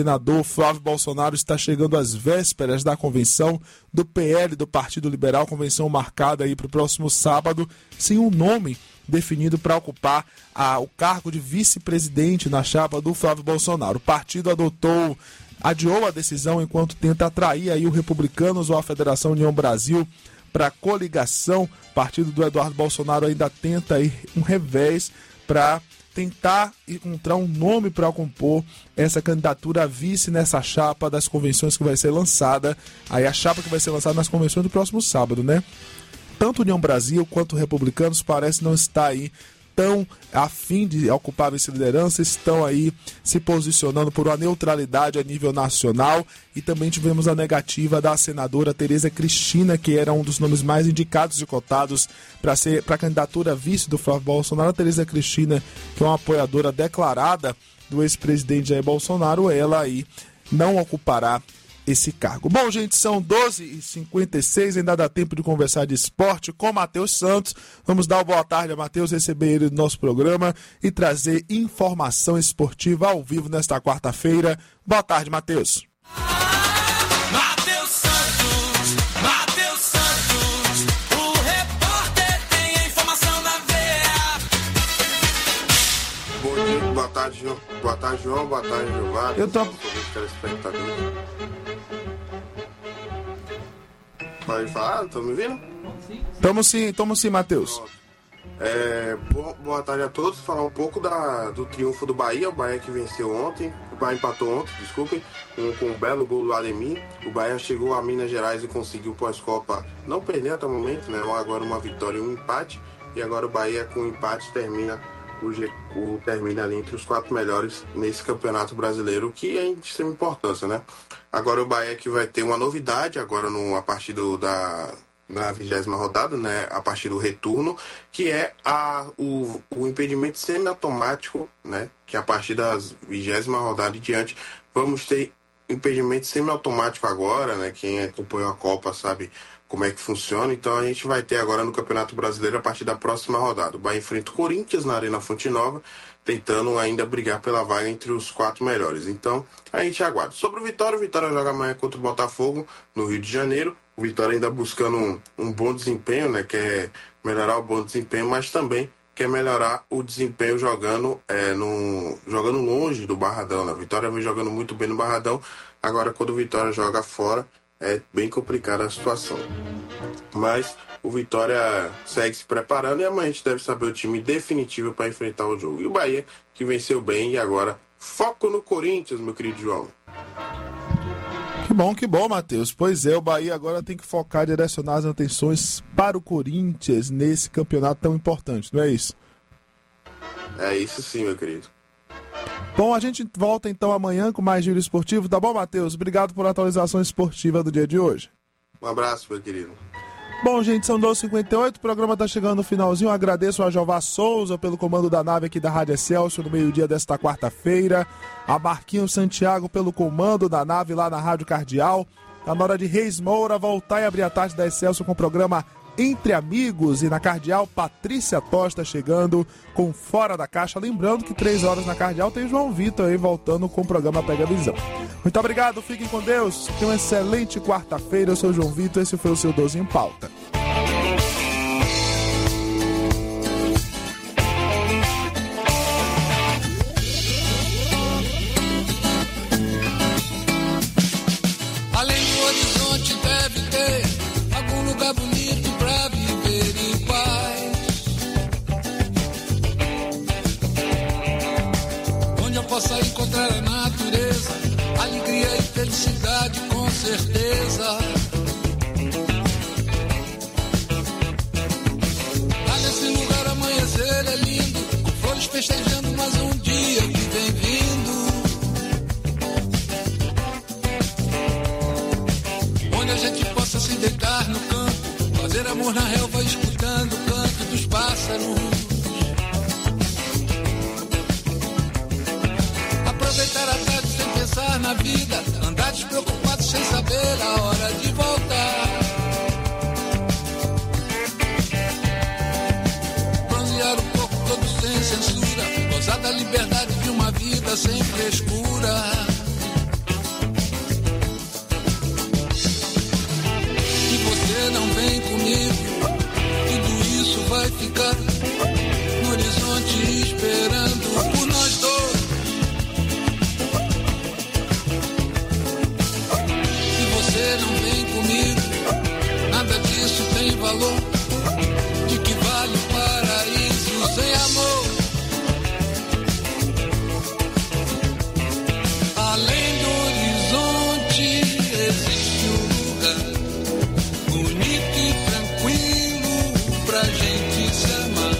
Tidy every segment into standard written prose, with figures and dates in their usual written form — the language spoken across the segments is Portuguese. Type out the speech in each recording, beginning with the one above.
senador Flávio Bolsonaro está chegando às vésperas da convenção do PL, do Partido Liberal, convenção marcada aí para o próximo sábado, sem um nome definido para ocupar o cargo de vice-presidente na chapa do Flávio Bolsonaro. O partido adiou a decisão enquanto tenta atrair aí o Republicanos ou a Federação União Brasil para a coligação. O partido do Eduardo Bolsonaro ainda tenta aí um revés para tentar encontrar um nome para compor essa candidatura a vice nessa chapa das convenções que vai ser lançada, aí a chapa que vai ser lançada nas convenções do próximo sábado, né? Tanto União Brasil quanto Republicanos parece não estar aí tão a fim de ocupar a vice-liderança, estão aí se posicionando por uma neutralidade a nível nacional, e também tivemos a negativa da senadora Tereza Cristina, que era um dos nomes mais indicados e cotados para a candidatura vice do Flávio Bolsonaro. A Tereza Cristina, que é uma apoiadora declarada do ex-presidente Jair Bolsonaro, ela aí não ocupará esse cargo. Bom, gente, são 12h56, ainda dá tempo de conversar de esporte com Matheus Santos. Vamos dar uma boa tarde a Matheus, receber ele no nosso programa e trazer informação esportiva ao vivo nesta quarta-feira. Boa tarde, Matheus. Matheus Santos, o repórter tem a informação na veia. Bom dia, boa tarde, João. Boa tarde, João. Boa tarde, Gilmar. Eu tô... Pode falar? Estão me ouvindo? Tamo sim, Matheus. Boa tarde a todos. Falar um pouco do triunfo do Bahia. O Bahia que venceu ontem. O Bahia empatou ontem, desculpem, com um belo gol do Ademir. O Bahia chegou a Minas Gerais e conseguiu pós-Copa não perder até o momento, né? Agora uma vitória e um empate. E agora o Bahia com empate termina ali entre os 4 melhores nesse campeonato brasileiro, que é de extrema importância, né? Agora o Bahia que vai ter uma novidade agora a partir da 20ª rodada, né? A partir do retorno, que é o impedimento semiautomático, né? Que a partir da 20ª rodada em diante vamos ter impedimento semiautomático agora, né? Quem acompanhou a Copa sabe como é que funciona. Então a gente vai ter agora no Campeonato Brasileiro a partir da próxima rodada. O Bahia enfrenta o Corinthians na Arena Fonte Nova, tentando ainda brigar pela vaga entre os 4 melhores. Então a gente aguarda. Sobre o Vitória joga amanhã contra o Botafogo no Rio de Janeiro. O Vitória ainda buscando um bom desempenho, né? Quer melhorar o bom desempenho, mas também quer melhorar o desempenho jogando longe do Barradão, né? O Vitória vem jogando muito bem no Barradão. Agora quando o Vitória joga fora, é bem complicada a situação. Mas o Vitória segue se preparando e amanhã a gente deve saber o time definitivo para enfrentar o jogo. E o Bahia, que venceu bem, e agora foco no Corinthians, meu querido João. Que bom, Matheus. Pois é, o Bahia agora tem que focar, direcionar as atenções para o Corinthians nesse campeonato tão importante, não é isso? É isso sim, meu querido. Bom, a gente volta então amanhã com mais Giro Esportivo, tá bom, Matheus? Obrigado por atualização esportiva do dia de hoje. Um abraço, meu querido. Bom, gente, são 12h58, o programa tá chegando no finalzinho. Eu agradeço a Jeová Souza pelo comando da nave aqui da Rádio Excelsior no meio-dia desta quarta-feira. A Marquinhos Santiago pelo comando da nave lá na Rádio Cardeal. Tá na hora de Reis Moura voltar e abrir a tarde da Excelsior com o programa Entre Amigos. E na Cardeal, Patrícia Tosta chegando com Fora da Caixa. Lembrando que 3 horas na Cardeal tem João Vitor aí voltando com o programa Pega a Visão. Muito obrigado, fiquem com Deus. Tenham uma excelente quarta-feira. Eu sou o João Vitor, esse foi o seu 12 em Pauta. Além do horizonte deve ter algum lugar bonito pra viver em paz, onde eu possa encontrar a natureza, alegria e felicidade com certeza. Lá nesse lugar amanhecer é lindo, com flores festejando mais um dia que vem vindo, onde a gente possa se deitar no campo, fazer amor na relva escutando o canto dos pássaros. Aproveitar a tarde sem pensar na vida, andar despreocupado sem saber a hora de voltar. Bronzear o corpo todo sem censura, gozar da liberdade de uma vida sem frescura. comigo, tudo isso vai ficar no horizonte esperando por nós dois. Se você não vem comigo, nada disso tem valor. De que vale o paraíso sem amor? Além do horizonte existe um lugar bonito e tranquilo pra gente se amar.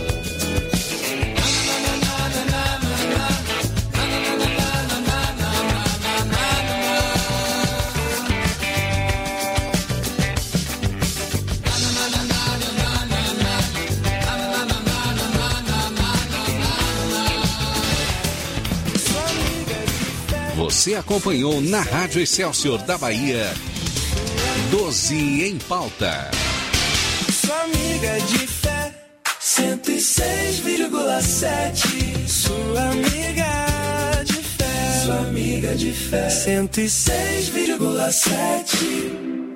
Você acompanhou na Rádio Excelsior da Bahia, 12 em pauta. Sua amiga de fé, 106,7. Sua amiga de fé, sua amiga de fé, 106,7.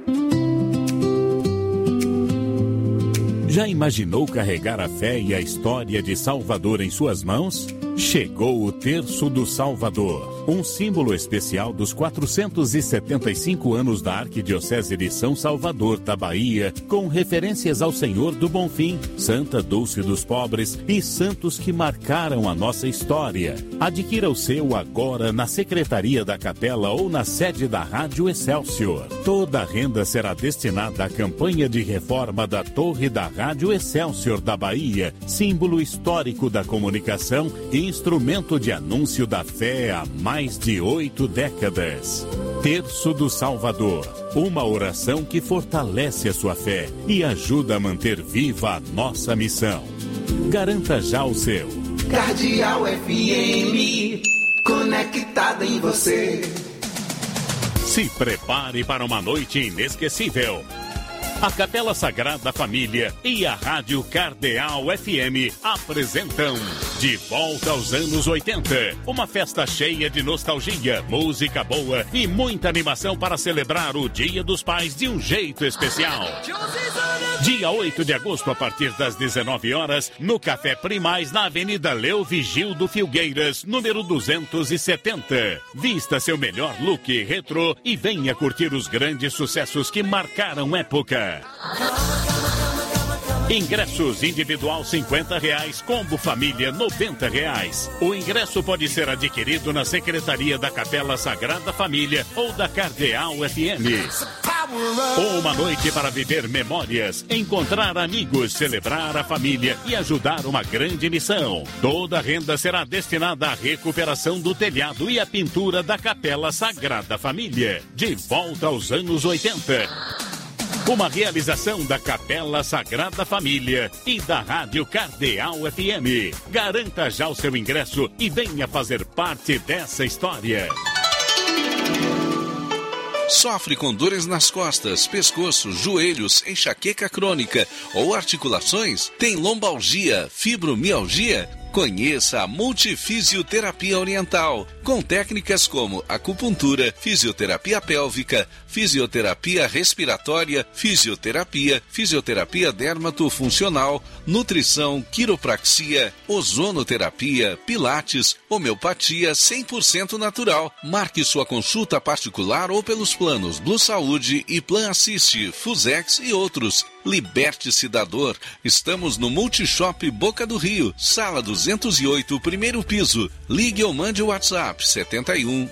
Já imaginou carregar a fé e a história de Salvador em suas mãos? Chegou o Terço do Salvador, um símbolo especial dos 475 anos da Arquidiocese de São Salvador da Bahia, com referências ao Senhor do Bonfim, Santa Dulce dos Pobres e santos que marcaram a nossa história. Adquira o seu agora na Secretaria da Capela ou na sede da Rádio Excelsior. Toda a renda será destinada à campanha de reforma da Torre da Rádio Excelsior da Bahia, símbolo histórico da comunicação e instrumento de anúncio da fé há mais de 8 décadas. Terço do Salvador, uma oração que fortalece a sua fé e ajuda a manter viva a nossa missão. Garanta já o seu. Cardeal FM, conectada em você. Se prepare para uma noite inesquecível. A Capela Sagrada Família e a Rádio Cardeal FM apresentam De Volta aos Anos 80. Uma festa cheia de nostalgia, música boa e muita animação para celebrar o Dia dos Pais de um jeito especial. Dia 8 de agosto, a partir das 19 horas, no Café Primaz, na Avenida Leo Vigildo Filgueiras, número 270. Vista seu melhor look retrô e venha curtir os grandes sucessos que marcaram época. Ingressos individual R$50, combo família R$90. O ingresso pode ser adquirido na Secretaria da Capela Sagrada Família ou da Cardeal FM. Uma noite para viver memórias, encontrar amigos, celebrar a família e ajudar uma grande missão. Toda a renda será destinada à recuperação do telhado e à pintura da Capela Sagrada Família. De volta aos anos 80. Uma realização da Capela Sagrada Família e da Rádio Cardeal FM. Garanta já o seu ingresso e venha fazer parte dessa história. Sofre com dores nas costas, pescoço, joelhos, enxaqueca crônica ou articulações? Tem lombalgia, fibromialgia? Conheça a Multifisioterapia Oriental, com técnicas como acupuntura, fisioterapia pélvica, fisioterapia respiratória, fisioterapia dermatofuncional, nutrição, quiropraxia, ozonoterapia, pilates, homeopatia 100% natural. Marque sua consulta particular ou pelos planos Blue Saúde e Plan Assist, Fusex e outros. Liberte-se da dor. Estamos no Multishop Boca do Rio, sala 208, primeiro piso. Ligue ou mande o WhatsApp 71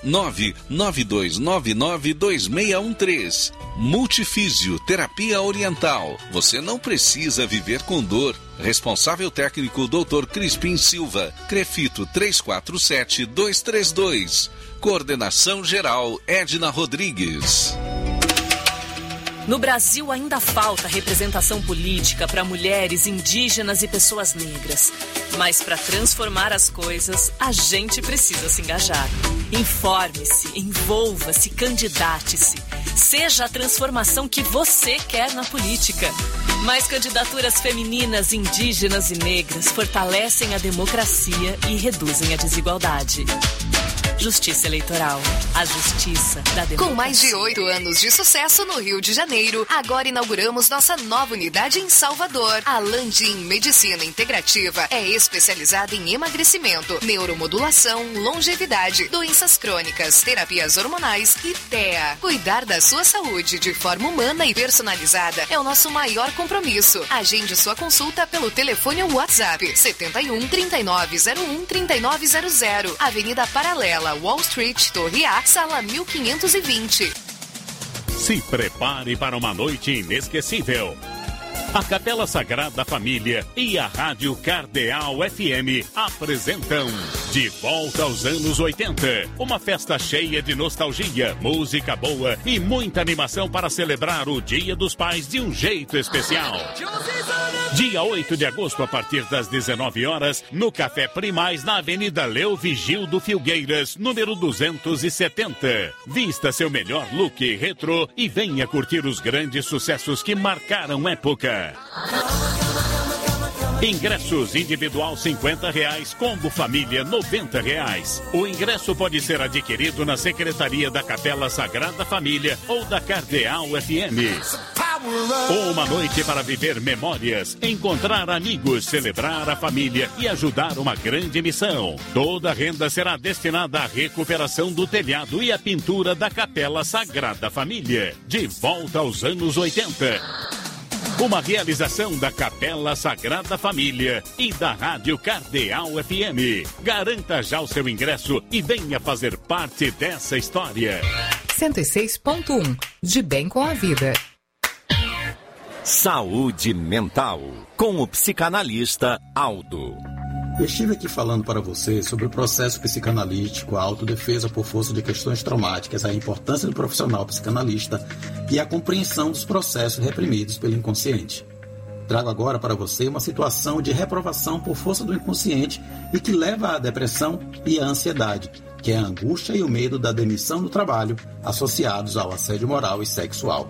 992992613. Multifísio Terapia Oriental. Você não precisa viver com dor. Responsável técnico Dr. Crispim Silva. Crefito 347232. Coordenação geral Edna Rodrigues. No Brasil ainda falta representação política para mulheres, indígenas e pessoas negras. Mas para transformar as coisas, a gente precisa se engajar. Informe-se, envolva-se, candidate-se. Seja a transformação que você quer na política. Mais candidaturas femininas, indígenas e negras fortalecem a democracia e reduzem a desigualdade. Justiça Eleitoral. A justiça da democracia. Com mais de 8 anos de sucesso no Rio de Janeiro, agora inauguramos nossa nova unidade em Salvador. A Landim Medicina Integrativa é especializada em emagrecimento, neuromodulação, longevidade, doenças crônicas, terapias hormonais e TEA. Cuidar da sua saúde de forma humana e personalizada é o nosso maior compromisso. Agende sua consulta pelo telefone ou WhatsApp 71 3901 3900, Avenida Paralela, Wall Street, Torre A, sala 1520. Se prepare para uma noite inesquecível. A Capela Sagrada Família e a Rádio Cardeal FM apresentam De Volta aos Anos 80. Uma festa cheia de nostalgia, música boa e muita animação para celebrar o Dia dos Pais de um jeito especial. Dia 8 de agosto, a partir das 19 horas, no Café Primaz, na Avenida Leo Vigildo Filgueiras, número 270. Vista seu melhor look retrô e venha curtir os grandes sucessos que marcaram época. Ingressos individual R$50, combo família R$90. O ingresso pode ser adquirido na Secretaria da Capela Sagrada Família ou da Cardeal FM. Uma noite para viver memórias, encontrar amigos, celebrar a família e ajudar uma grande missão. Toda a renda será destinada à recuperação do telhado e à pintura da Capela Sagrada Família. De volta aos anos 80. Uma realização da Capela Sagrada Família e da Rádio Cardeal FM. Garanta já o seu ingresso e venha fazer parte dessa história. 106.1 De bem com a vida. Saúde mental, com o psicanalista Aldo. Eu estive aqui falando para você sobre o processo psicanalítico, a autodefesa por força de questões traumáticas, a importância do profissional psicanalista e a compreensão dos processos reprimidos pelo inconsciente. Trago agora para você uma situação de reprovação por força do inconsciente e que leva à depressão e à ansiedade, que é a angústia e o medo da demissão do trabalho associados ao assédio moral e sexual.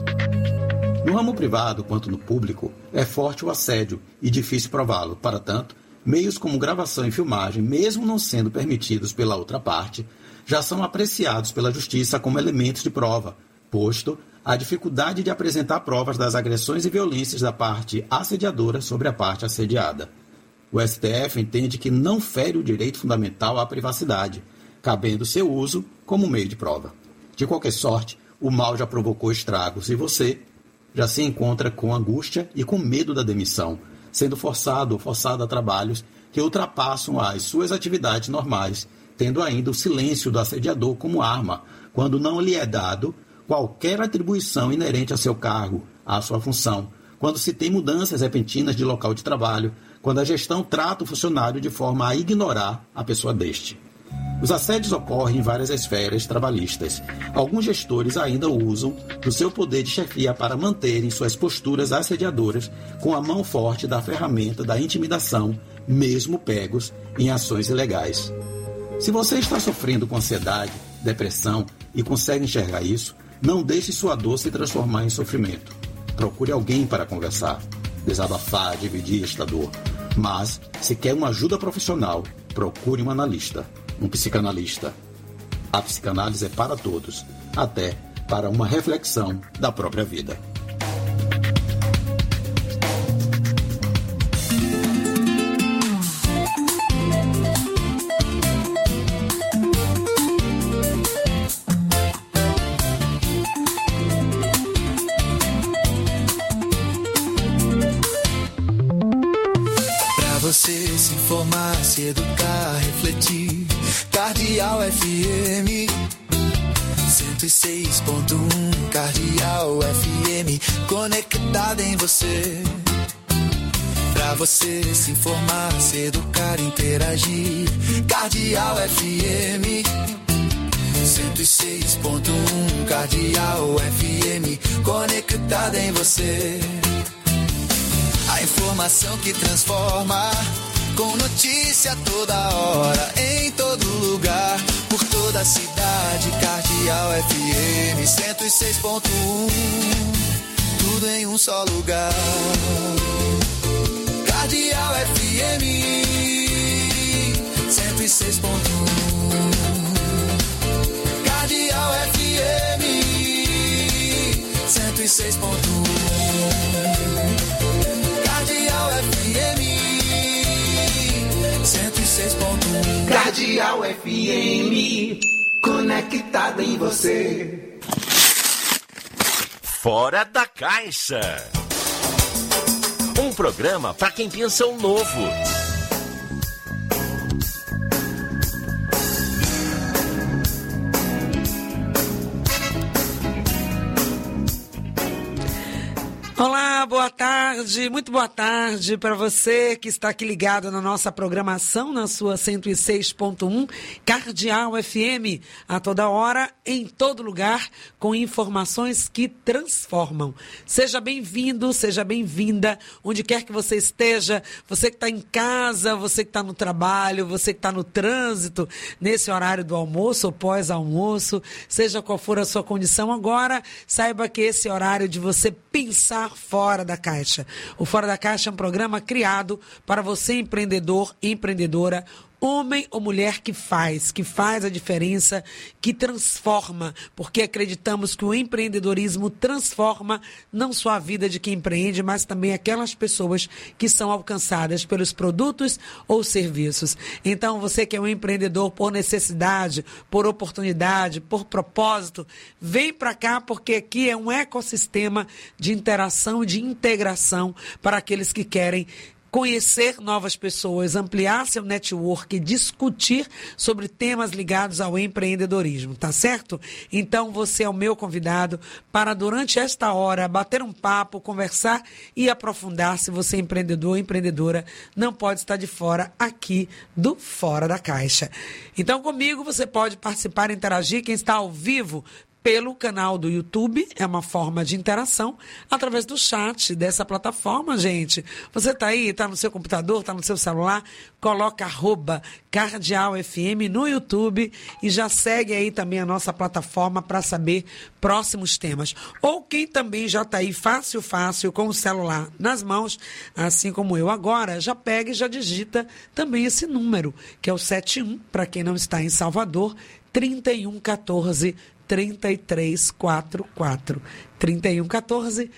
No ramo privado quanto no público, é forte o assédio e difícil prová-lo. Para tanto, meios como gravação e filmagem, mesmo não sendo permitidos pela outra parte, já são apreciados pela justiça como elementos de prova, posto a dificuldade de apresentar provas das agressões e violências da parte assediadora sobre a parte assediada. O STF entende que não fere o direito fundamental à privacidade, cabendo seu uso como meio de prova. De qualquer sorte, o mal já provocou estragos e você já se encontra com angústia e com medo da demissão, sendo forçado ou forçada a trabalhos que ultrapassam as suas atividades normais, tendo ainda o silêncio do assediador como arma, quando não lhe é dado qualquer atribuição inerente a seu cargo, à sua função, quando se tem mudanças repentinas de local de trabalho, quando a gestão trata o funcionário de forma a ignorar a pessoa deste. Os assédios ocorrem em várias esferas trabalhistas. Alguns gestores ainda usam do seu poder de chefia para manterem suas posturas assediadoras com a mão forte da ferramenta da intimidação, mesmo pegos em ações ilegais. Se você está sofrendo com ansiedade, depressão e consegue enxergar isso, não deixe sua dor se transformar em sofrimento. Procure alguém para conversar, desabafar, dividir esta dor. Mas, se quer uma ajuda profissional, procure um analista, um psicanalista. A psicanálise é para todos, até para uma reflexão da própria vida. Você se informar, se educar, refletir. Cardeal FM 106.1. Cardeal FM conectada em você. Pra você se informar, se educar, interagir. Cardeal FM 106.1. Cardeal FM conectada em você. A informação que transforma, com notícia toda hora, em todo lugar, por toda a cidade. Cardeal FM 106.1, tudo em um só lugar. Cardeal FM 106.1. Cardeal FM 106.1. Cardeal FM, conectado em você. Fora da Caixa. Um programa para quem pensa o novo. Olá, boa tarde, muito boa tarde para você que está aqui ligado na nossa programação, na sua 106.1, Cardeal FM, a toda hora, em todo lugar, com informações que transformam. Seja bem-vindo, seja bem-vinda, onde quer que você esteja, você que está em casa, você que está no trabalho, você que está no trânsito, nesse horário do almoço ou pós-almoço, seja qual for a sua condição agora, saiba que esse horário de você pensar fora da caixa. O Fora da Caixa é um programa criado para você, empreendedor e empreendedora, homem ou mulher que faz a diferença, que transforma, porque acreditamos que o empreendedorismo transforma não só a vida de quem empreende, mas também aquelas pessoas que são alcançadas pelos produtos ou serviços. Então, você que é um empreendedor por necessidade, por oportunidade, por propósito, vem para cá, porque aqui é um ecossistema de interação e de integração para aqueles que querem conhecer novas pessoas, ampliar seu network, discutir sobre temas ligados ao empreendedorismo, tá certo? Então você é o meu convidado para, durante esta hora, bater um papo, conversar e aprofundar. Se você é empreendedor ou empreendedora, não pode estar de fora aqui do Fora da Caixa. Então comigo você pode participar e interagir, quem está ao vivo pelo canal do YouTube, é uma forma de interação, através do chat dessa plataforma, gente. Você está aí, está no seu computador, está no seu celular, coloca @CardealFM no YouTube e já segue aí também a nossa plataforma para saber próximos temas. Ou quem também já está aí fácil, com o celular nas mãos, assim como eu agora, já pega e já digita também esse número, que é o 71, para quem não está em Salvador, 3114 3344. 3114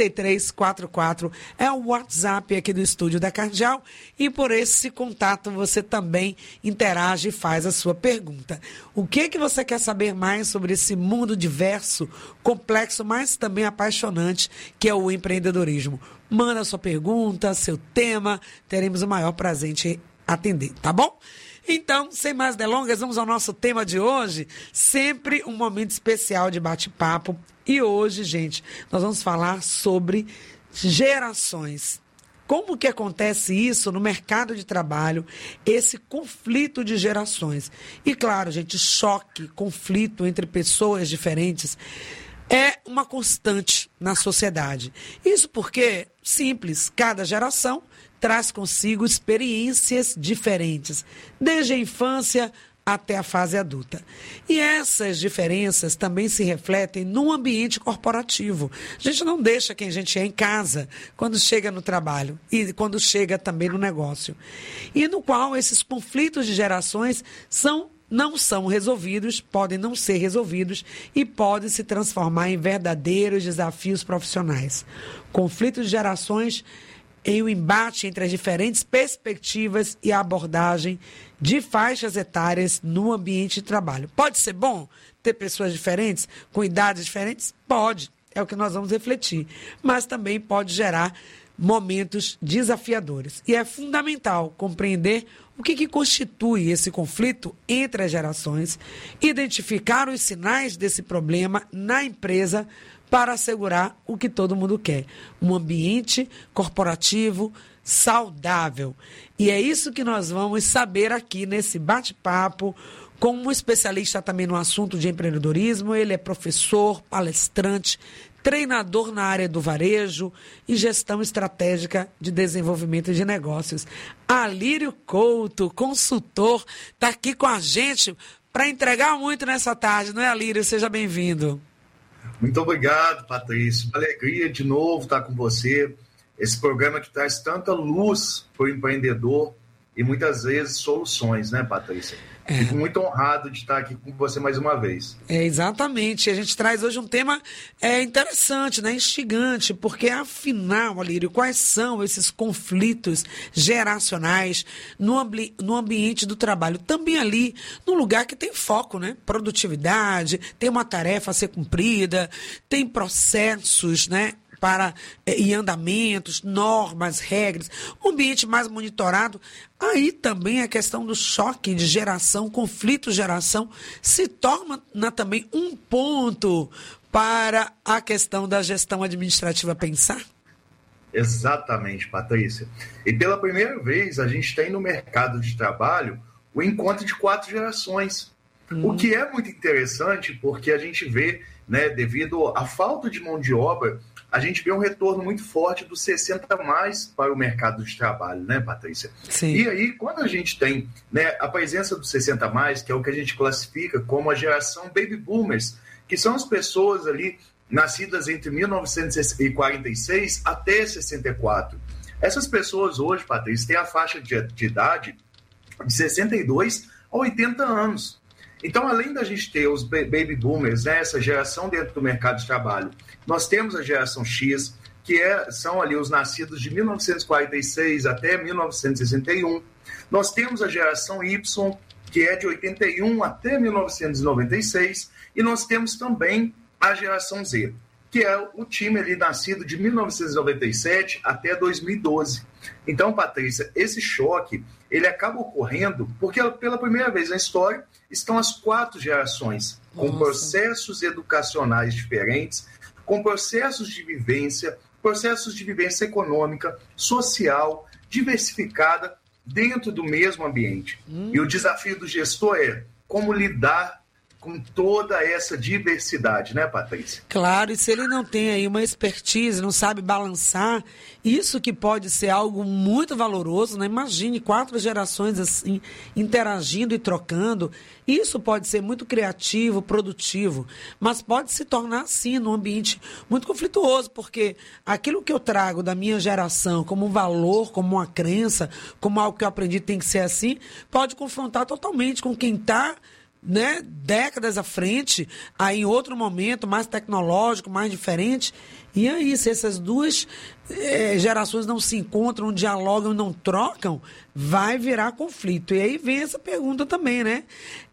3344 é o WhatsApp aqui do estúdio da Cardeal, e por esse contato você também interage e faz a sua pergunta. O que você quer saber mais sobre esse mundo diverso, complexo, mas também apaixonante, que é o empreendedorismo? Manda a sua pergunta, seu tema, teremos o maior prazer em atender, tá bom? Então, sem mais delongas, vamos ao nosso tema de hoje, sempre um momento especial de bate-papo. E hoje, gente, nós vamos falar sobre gerações. Como que acontece isso no mercado de trabalho, esse conflito de gerações? E claro, gente, choque, conflito entre pessoas diferentes é uma constante na sociedade. Isso porque, simples, cada geração traz consigo experiências diferentes, desde a infância até a fase adulta. E essas diferenças também se refletem no ambiente corporativo. A gente não deixa quem a gente é em casa quando chega no trabalho e quando chega também no negócio. E no qual esses conflitos de gerações não são resolvidos, podem não ser resolvidos e podem se transformar em verdadeiros desafios profissionais. Conflitos de gerações em um embate entre as diferentes perspectivas e a abordagem de faixas etárias no ambiente de trabalho. Pode ser bom ter pessoas diferentes, com idades diferentes? Pode, é o que nós vamos refletir. Mas também pode gerar momentos desafiadores. E é fundamental compreender o que constitui esse conflito entre as gerações, identificar os sinais desse problema na empresa para assegurar o que todo mundo quer, um ambiente corporativo saudável. E é isso que nós vamos saber aqui nesse bate-papo com um especialista também no assunto de empreendedorismo. Ele é professor, palestrante, treinador na área do varejo e gestão estratégica de desenvolvimento de negócios. Alírio Couto, consultor, está aqui com a gente para entregar muito nessa tarde, não é, Alírio? Seja bem-vindo. Muito obrigado, Patrícia. Uma alegria de novo estar com você. Esse programa que traz tanta luz para o empreendedor e muitas vezes soluções, né, Patrícia? Fico muito honrado de estar aqui com você mais uma vez. Exatamente. A gente traz hoje um tema interessante, né? Instigante, porque afinal, Alírio, quais são esses conflitos geracionais no ambiente do trabalho? Também ali, num lugar que tem foco, né? Produtividade, tem uma tarefa a ser cumprida, tem processos, né? E andamentos, normas, regras, um ambiente mais monitorado. Aí também a questão do choque de geração, conflito de geração, se torna também um ponto para a questão da gestão administrativa pensar? Exatamente, Patrícia. E pela primeira vez a gente tem no mercado de trabalho o encontro de 4 gerações. O que é muito interessante porque a gente vê, né, devido à falta de mão de obra, a gente vê um retorno muito forte dos 60 mais para o mercado de trabalho, né, Patrícia? Sim. E aí, quando a gente tem, né, a presença dos 60 mais, que é o que a gente classifica como a geração Baby Boomers, que são as pessoas ali nascidas entre 1946 até 64. Essas pessoas hoje, Patrícia, têm a faixa de idade de 62 a 80 anos. Então, além da gente ter os baby boomers, né, essa geração dentro do mercado de trabalho, nós temos a geração X, que são ali os nascidos de 1946 até 1961. Nós temos a geração Y, que é de 81 até 1996. E nós temos também a geração Z, que é o time ali nascido de 1997 até 2012. Então, Patrícia, esse choque, ele acaba ocorrendo porque pela primeira vez na história estão as 4 gerações, com processos educacionais diferentes, com processos de vivência econômica, social, diversificada, dentro do mesmo ambiente. E o desafio do gestor é como lidar com toda essa diversidade, né, Patrícia? Claro, e se ele não tem aí uma expertise, não sabe balançar, isso que pode ser algo muito valoroso, né? Imagine 4 gerações assim, interagindo e trocando, isso pode ser muito criativo, produtivo, mas pode se tornar, sim, num ambiente muito conflituoso, porque aquilo que eu trago da minha geração como um valor, como uma crença, como algo que eu aprendi tem que ser assim, pode confrontar totalmente com quem está, né, décadas à frente, aí em outro momento, mais tecnológico, mais diferente. E aí, se essas duas gerações não se encontram, dialogam, não trocam, vai virar conflito. E aí vem essa pergunta também, né?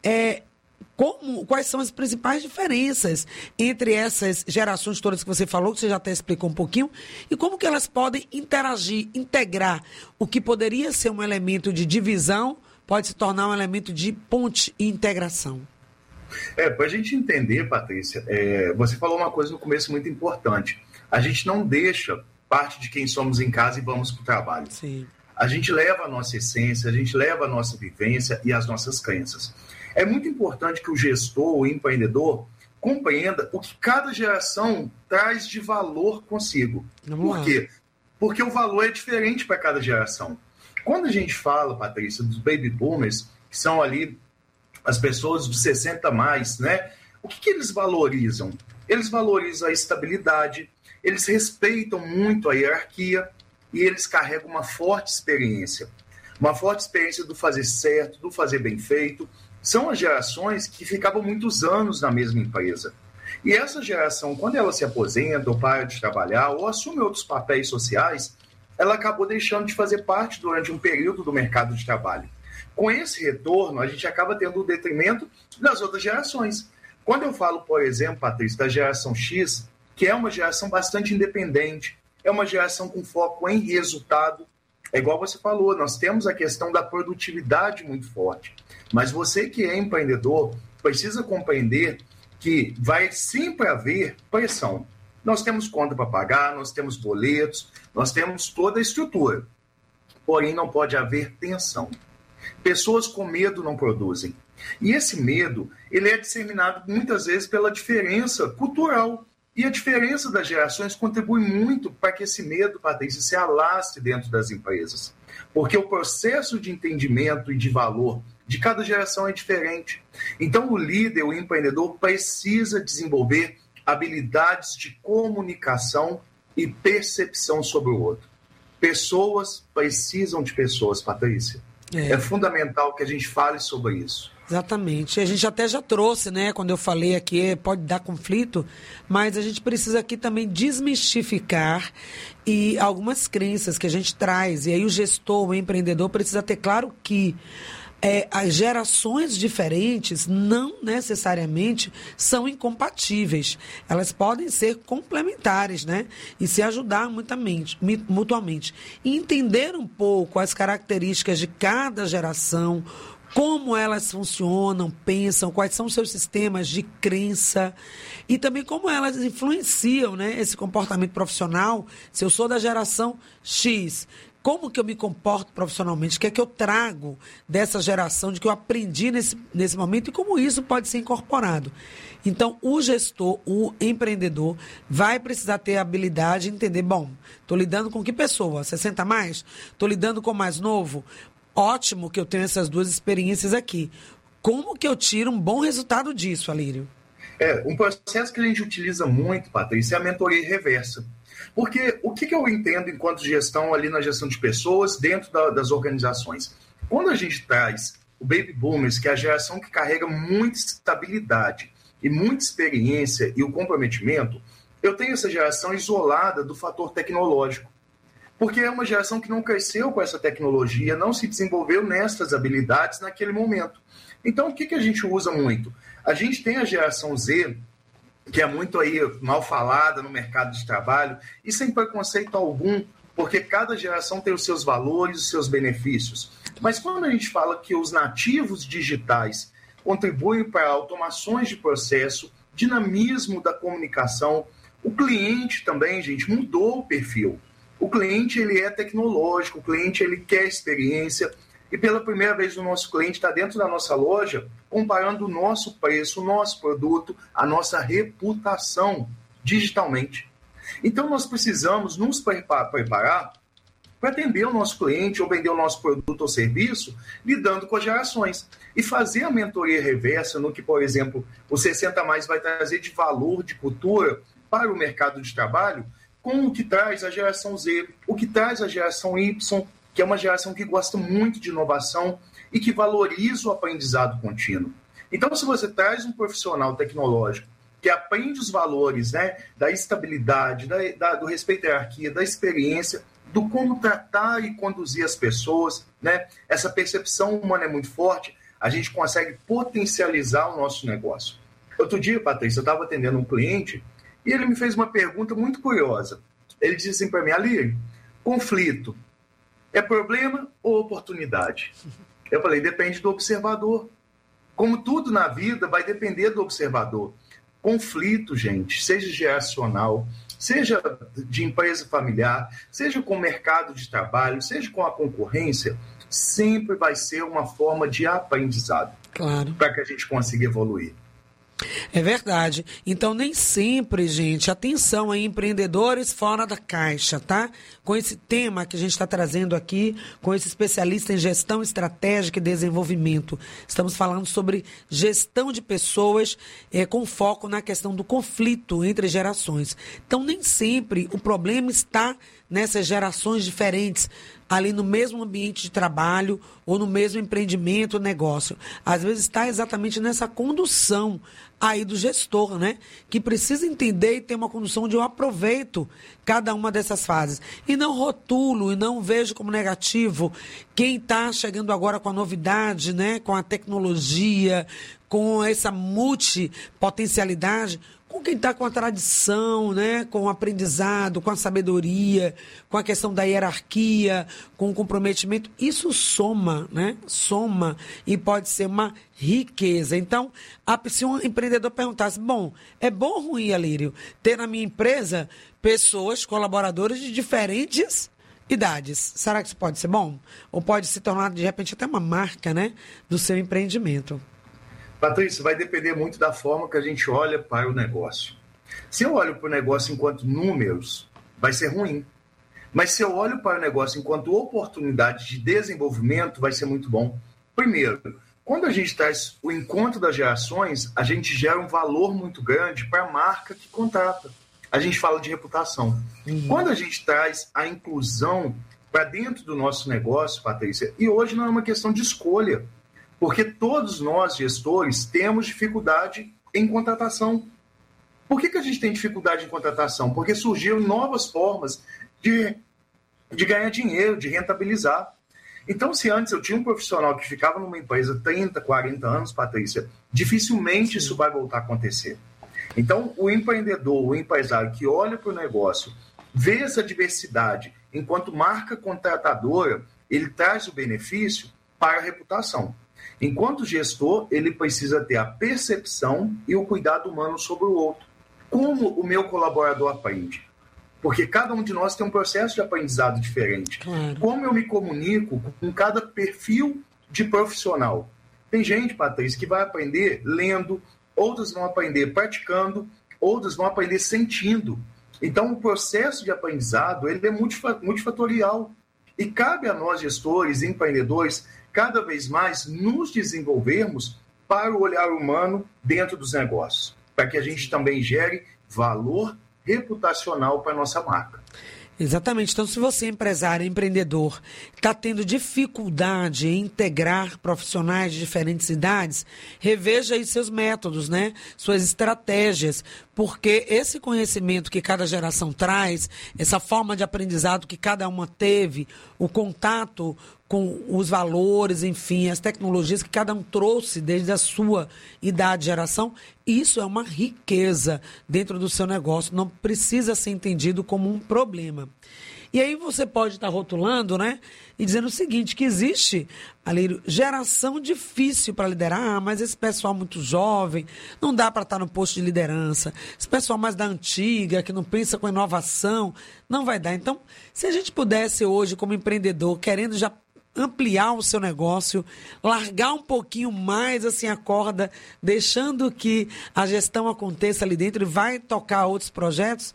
Quais são as principais diferenças entre essas gerações todas que você falou, que você já até explicou um pouquinho, e como que elas podem interagir, integrar o que poderia ser um elemento de divisão, pode se tornar um elemento de ponte e integração? Para a gente entender, Patrícia, você falou uma coisa no começo muito importante. A gente não deixa parte de quem somos em casa e vamos para o trabalho. Sim. A gente leva a nossa essência, a gente leva a nossa vivência e as nossas crenças. É muito importante que o gestor, o empreendedor, compreenda o que cada geração traz de valor consigo. Por quê? Porque o valor é diferente para cada geração. Quando a gente fala, Patrícia, dos baby boomers, que são ali as pessoas de 60 mais, né? O que eles valorizam? Eles valorizam a estabilidade, eles respeitam muito a hierarquia e eles carregam uma forte experiência. Uma forte experiência do fazer certo, do fazer bem feito. São as gerações que ficavam muitos anos na mesma empresa. E essa geração, quando ela se aposenta ou para de trabalhar ou assume outros papéis sociais, ela acabou deixando de fazer parte durante um período do mercado de trabalho. Com esse retorno, a gente acaba tendo o detrimento das outras gerações. Quando eu falo, por exemplo, Patrícia, da geração X, que é uma geração bastante independente, é uma geração com foco em resultado, é igual você falou, nós temos a questão da produtividade muito forte. Mas você que é empreendedor precisa compreender que vai sempre haver pressão. Nós temos conta para pagar, nós temos boletos, nós temos toda a estrutura. Porém, não pode haver tensão. Pessoas com medo não produzem. E esse medo, ele é disseminado muitas vezes pela diferença cultural. E a diferença das gerações contribui muito para que esse medo, Patrícia, se alastre dentro das empresas. Porque o processo de entendimento e de valor de cada geração é diferente. Então, o líder, o empreendedor, precisa desenvolver habilidades de comunicação e percepção sobre o outro. Pessoas precisam de pessoas, Patrícia. É fundamental que a gente fale sobre isso. Exatamente. A gente até já trouxe, né? Quando eu falei aqui, pode dar conflito, mas a gente precisa aqui também desmistificar e algumas crenças que a gente traz. E aí o gestor, o empreendedor precisa ter claro que as gerações diferentes não necessariamente são incompatíveis. Elas podem ser complementares, né? E se ajudar mutuamente. E entender um pouco as características de cada geração, como elas funcionam, pensam, quais são os seus sistemas de crença e também como elas influenciam, né, esse comportamento profissional. Se eu sou da geração X, como que eu me comporto profissionalmente? O que é que eu trago dessa geração, de que eu aprendi nesse momento e como isso pode ser incorporado? Então, o gestor, o empreendedor, vai precisar ter a habilidade de entender, bom, estou lidando com que pessoa? 60 a mais? Estou lidando com mais novo? Ótimo que eu tenho essas duas experiências aqui. Como que eu tiro um bom resultado disso, Alírio? Um processo que a gente utiliza muito, Patrícia, é a mentoria reversa. Porque o que eu entendo enquanto gestão ali na gestão de pessoas dentro das organizações? Quando a gente traz o Baby Boomers, que é a geração que carrega muita estabilidade e muita experiência e o comprometimento, eu tenho essa geração isolada do fator tecnológico. Porque é uma geração que não cresceu com essa tecnologia, não se desenvolveu nessas habilidades naquele momento. Então, o que a gente usa muito? A gente tem a geração Z, que é muito aí mal falada no mercado de trabalho, e sem preconceito algum, porque cada geração tem os seus valores, os seus benefícios. Mas quando a gente fala que os nativos digitais contribuem para automações de processo, dinamismo da comunicação, o cliente também, gente, mudou o perfil. O cliente, ele é tecnológico, o cliente, ele quer experiência, e pela primeira vez o nosso cliente está dentro da nossa loja, comparando o nosso preço, o nosso produto, a nossa reputação digitalmente. Então, nós precisamos nos preparar para atender o nosso cliente ou vender o nosso produto ou serviço, lidando com as gerações. E fazer a mentoria reversa no que, por exemplo, o 60 mais vai trazer de valor, de cultura para o mercado de trabalho, com o que traz a geração Z, o que traz a geração Y, que é uma geração que gosta muito de inovação e que valoriza o aprendizado contínuo. Então, se você traz um profissional tecnológico que aprende os valores, né, da estabilidade, do respeito à hierarquia, da experiência, do como tratar e conduzir as pessoas, né, essa percepção humana é muito forte, a gente consegue potencializar o nosso negócio. Outro dia, Patrícia, eu estava atendendo um cliente e ele me fez uma pergunta muito curiosa. Ele disse assim para mim: Alírio, conflito é problema ou oportunidade? Eu falei: depende do observador. Como tudo na vida, vai depender do observador. Conflito, gente, seja geracional, seja de empresa familiar, seja com o mercado de trabalho, seja com a concorrência, sempre vai ser uma forma de aprendizado. Claro. Para que a gente consiga evoluir. É verdade. Então, nem sempre, gente, atenção aí, empreendedores fora da caixa, tá? Com esse tema que a gente está trazendo aqui, com esse especialista em gestão estratégica e desenvolvimento. Estamos falando sobre gestão de pessoas com foco na questão do conflito entre gerações. Então, nem sempre o problema está nessas gerações diferentes, ali no mesmo ambiente de trabalho ou no mesmo empreendimento, negócio. Às vezes está exatamente nessa condução aí do gestor, né? Que precisa entender e ter uma condução onde eu aproveito cada uma dessas fases. E não rotulo, e não vejo como negativo quem está chegando agora com a novidade, né? Com a tecnologia, com essa multipotencialidade, com quem está com a tradição, né? Com o aprendizado, com a sabedoria, com a questão da hierarquia, com o comprometimento. Isso soma, né? Soma e pode ser uma riqueza. Então, se um empreendedor perguntasse, bom ou ruim, Alírio, ter na minha empresa pessoas, colaboradores de diferentes idades. Será que isso pode ser bom? Ou pode se tornar, de repente, até uma marca, né? Do seu empreendimento? Patrícia, vai depender muito da forma que a gente olha para o negócio. Se eu olho para o negócio enquanto números, vai ser ruim. Mas se eu olho para o negócio enquanto oportunidade de desenvolvimento, vai ser muito bom. Primeiro, quando a gente traz o encontro das gerações, a gente gera um valor muito grande para a marca que contrata. A gente fala de reputação. Quando a gente traz a inclusão para dentro do nosso negócio, Patrícia, e hoje não é uma questão de escolha. Porque todos nós, gestores, temos dificuldade em contratação. Por que a gente tem dificuldade em contratação? Porque surgiram novas formas de ganhar dinheiro, de rentabilizar. Então, se antes eu tinha um profissional que ficava numa empresa 30, 40 anos, Patrícia, dificilmente isso vai voltar a acontecer. Então, o empreendedor, o empresário que olha para o negócio, vê essa diversidade, enquanto marca contratadora, ele traz o benefício para a reputação. Enquanto gestor, ele precisa ter a percepção e o cuidado humano sobre o outro. Como o meu colaborador aprende? Porque cada um de nós tem um processo de aprendizado diferente. Claro. Como eu me comunico com cada perfil de profissional? Tem gente, Patrícia, que vai aprender lendo, outros vão aprender praticando, outros vão aprender sentindo. Então, o processo de aprendizado ele é multifatorial. E cabe a nós, gestores, empreendedores, cada vez mais nos desenvolvermos para o olhar humano dentro dos negócios, para que a gente também gere valor reputacional para a nossa marca. Exatamente. Então, se você é empresário, empreendedor, está tendo dificuldade em integrar profissionais de diferentes idades, reveja aí seus métodos, né? Suas estratégias, porque esse conhecimento que cada geração traz, essa forma de aprendizado que cada uma teve, o contato com os valores, enfim, as tecnologias que cada um trouxe desde a sua idade e geração, isso é uma riqueza dentro do seu negócio, não precisa ser entendido como um problema. E aí você pode estar rotulando, né, e dizendo o seguinte, que existe, Alírio, geração difícil para liderar, mas esse pessoal muito jovem, não dá para estar no posto de liderança, esse pessoal mais da antiga, que não pensa com inovação, não vai dar. Então, se a gente pudesse hoje, como empreendedor, querendo já ampliar o seu negócio, largar um pouquinho mais assim a corda, deixando que a gestão aconteça ali dentro e vai tocar outros projetos,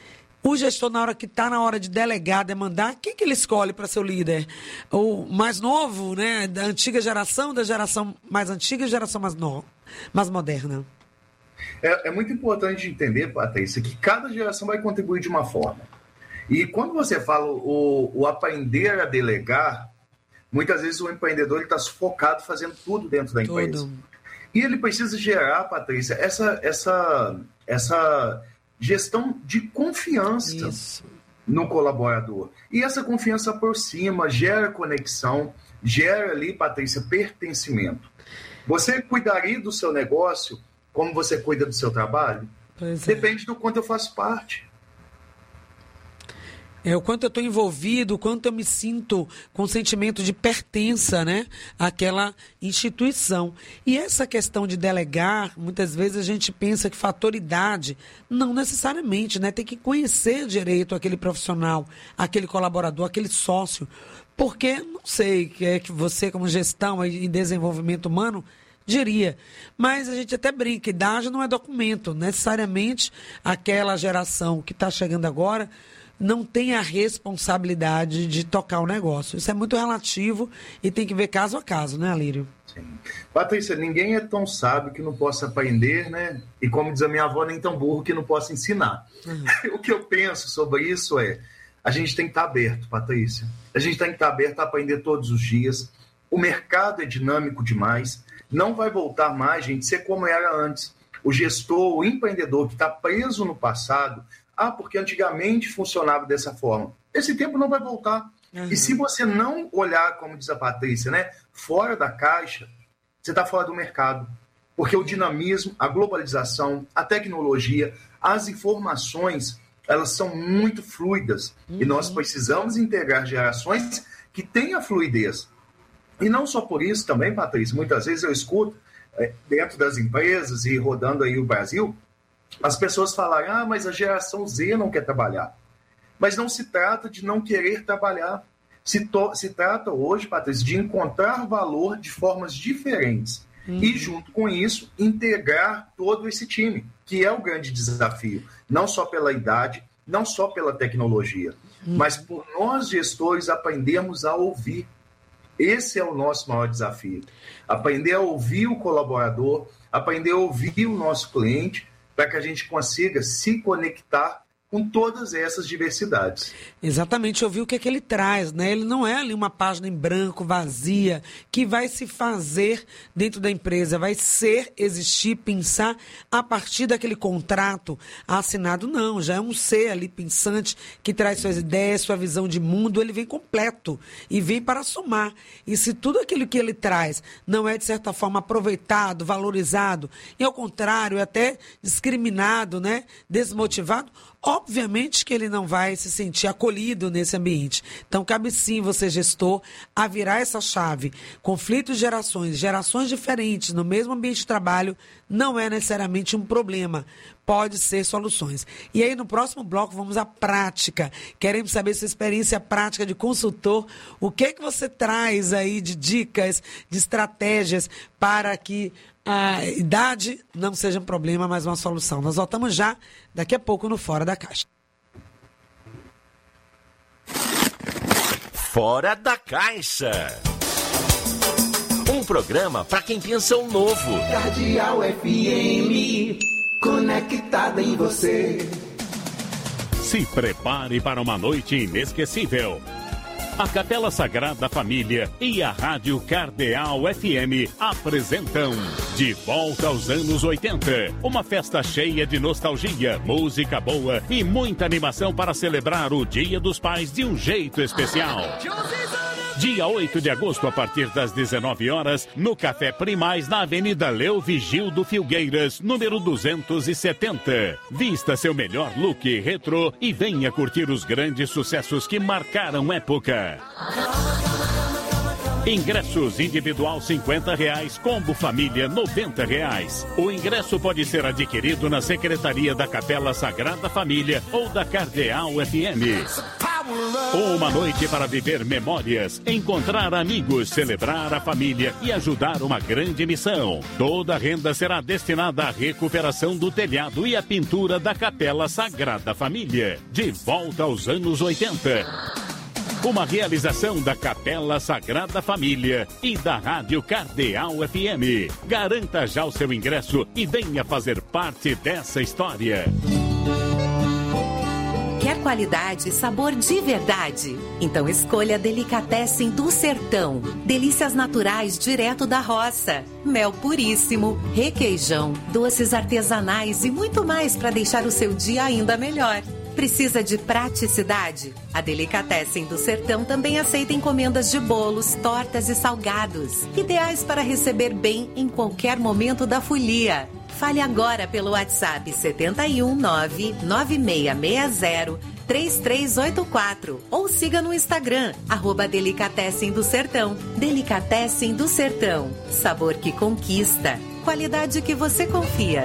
o gestor, na hora que está na hora de delegar, demandar, quem que ele escolhe para ser o líder? O mais novo, né, da antiga geração, da geração mais antiga e geração mais moderna? É muito importante entender, Patrícia, que cada geração vai contribuir de uma forma. E quando você fala o aprender a delegar, muitas vezes o empreendedor está sufocado fazendo tudo dentro da empresa. E ele precisa gerar, Patrícia, essa gestão de confiança no colaborador. E essa confiança aproxima, gera conexão, gera ali, Patrícia, pertencimento. Você cuidaria do seu negócio como você cuida do seu trabalho? Depende do quanto eu faço parte. O quanto eu estou envolvido, o quanto eu me sinto com sentimento de pertença, né, àquela instituição. E essa questão de delegar, muitas vezes a gente pensa que fator idade, não necessariamente, né, tem que conhecer direito aquele profissional, aquele colaborador, aquele sócio, porque, não sei, que você como gestão e desenvolvimento humano diria, mas a gente até brinca, idade não é documento, necessariamente aquela geração que está chegando agora não tem a responsabilidade de tocar o negócio. Isso é muito relativo e tem que ver caso a caso, né, Alírio? Sim. Patrícia, ninguém é tão sábio que não possa aprender, né? E como diz a minha avó, nem tão burro que não possa ensinar. O que eu penso sobre isso é, a gente tem que estar aberto, Patrícia. A gente tem que estar aberto a aprender todos os dias. O mercado é dinâmico demais. Não vai voltar mais, gente, ser como era antes. O gestor, o empreendedor que está preso no passado, porque antigamente funcionava dessa forma. Esse tempo não vai voltar. E se você não olhar, como diz a Patrícia, né, fora da caixa, você está fora do mercado. Porque o dinamismo, a globalização, a tecnologia, as informações, elas são muito fluidas. E nós precisamos integrar gerações que tenham fluidez. E não só por isso também, Patrícia, muitas vezes eu escuto, dentro das empresas e rodando aí o Brasil, as pessoas falarem, mas a geração Z não quer trabalhar. Mas não se trata de não querer trabalhar. Se trata hoje, Patrícia, de encontrar valor de formas diferentes. E, junto com isso, integrar todo esse time, que é o grande desafio. Não só pela idade, não só pela tecnologia, mas por nós, gestores, aprendermos a ouvir. Esse é o nosso maior desafio. Aprender a ouvir o colaborador, aprender a ouvir o nosso cliente, para que a gente consiga se conectar com todas essas diversidades. Exatamente, eu vi o que é que ele traz, né? Ele não é ali uma página em branco, vazia, que vai se fazer dentro da empresa, vai ser, existir, pensar a partir daquele contrato assinado, não, já é um ser ali pensante, que traz suas ideias, sua visão de mundo, ele vem completo e vem para somar. E se tudo aquilo que ele traz não é, de certa forma, aproveitado, valorizado, e ao contrário, é até discriminado, né? Desmotivado, obviamente que ele não vai se sentir acolhido nesse ambiente. Então, cabe sim você, gestor, a virar essa chave. Conflitos de gerações diferentes no mesmo ambiente de trabalho não é necessariamente um problema. Pode ser soluções. E aí, no próximo bloco, vamos à prática. Queremos saber sua experiência prática de consultor. O que é que você traz aí de dicas, de estratégias para que a idade não seja um problema, mas uma solução. Nós voltamos já, daqui a pouco, no Fora da Caixa. Fora da Caixa. Um programa para quem pensa o novo. Cardeal FM, conectada em você. Se prepare para uma noite inesquecível. A Capela Sagrada Família e a Rádio Cardeal FM apresentam De Volta aos Anos 80. Uma festa cheia de nostalgia, música boa e muita animação para celebrar o Dia dos Pais de um jeito especial. Dia 8 de agosto, a partir das 19 horas, no Café Primaz, na Avenida Leo Vigildo Filgueiras, número 270. Vista seu melhor look retrô e venha curtir os grandes sucessos que marcaram época. Ingressos individual R$50, combo família R$90. O ingresso pode ser adquirido na Secretaria da Capela Sagrada Família ou da Cardeal FM. Uma noite para viver memórias, encontrar amigos, celebrar a família e ajudar uma grande missão. Toda a renda será destinada à recuperação do telhado e à pintura da Capela Sagrada Família. De volta aos anos 80. Uma realização da Capela Sagrada Família e da Rádio Cardeal FM. Garanta já o seu ingresso e venha fazer parte dessa história. Quer qualidade e sabor de verdade? Então escolha Delicatessen do Sertão. Delícias naturais direto da roça. Mel puríssimo, requeijão, doces artesanais e muito mais para deixar o seu dia ainda melhor. Precisa de praticidade? A Delicatessen do Sertão também aceita encomendas de bolos, tortas e salgados, ideais para receber bem em qualquer momento da folia. Fale agora pelo WhatsApp 719-9660-3384 ou siga no Instagram, @Delicatessen do Sertão. Delicatessen do Sertão. Sabor que conquista. Qualidade que você confia.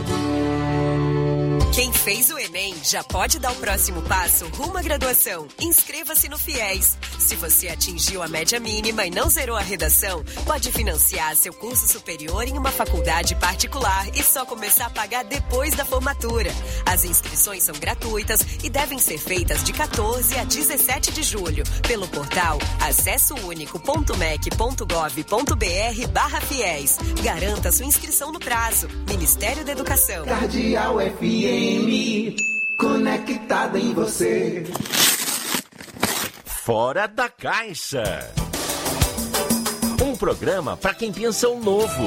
Quem fez o Enem já pode dar o próximo passo rumo à graduação. Inscreva-se no FIES. Se você atingiu a média mínima e não zerou a redação, pode financiar seu curso superior em uma faculdade particular e só começar a pagar depois da formatura. As inscrições são gratuitas e devem ser feitas de 14 a 17 de julho pelo portal acessounico.mec.gov.br/FIES. Garanta sua inscrição no prazo. Ministério da Educação. Cardeal FM, conectada em você. Fora da Caixa. Um programa para quem pensa o novo.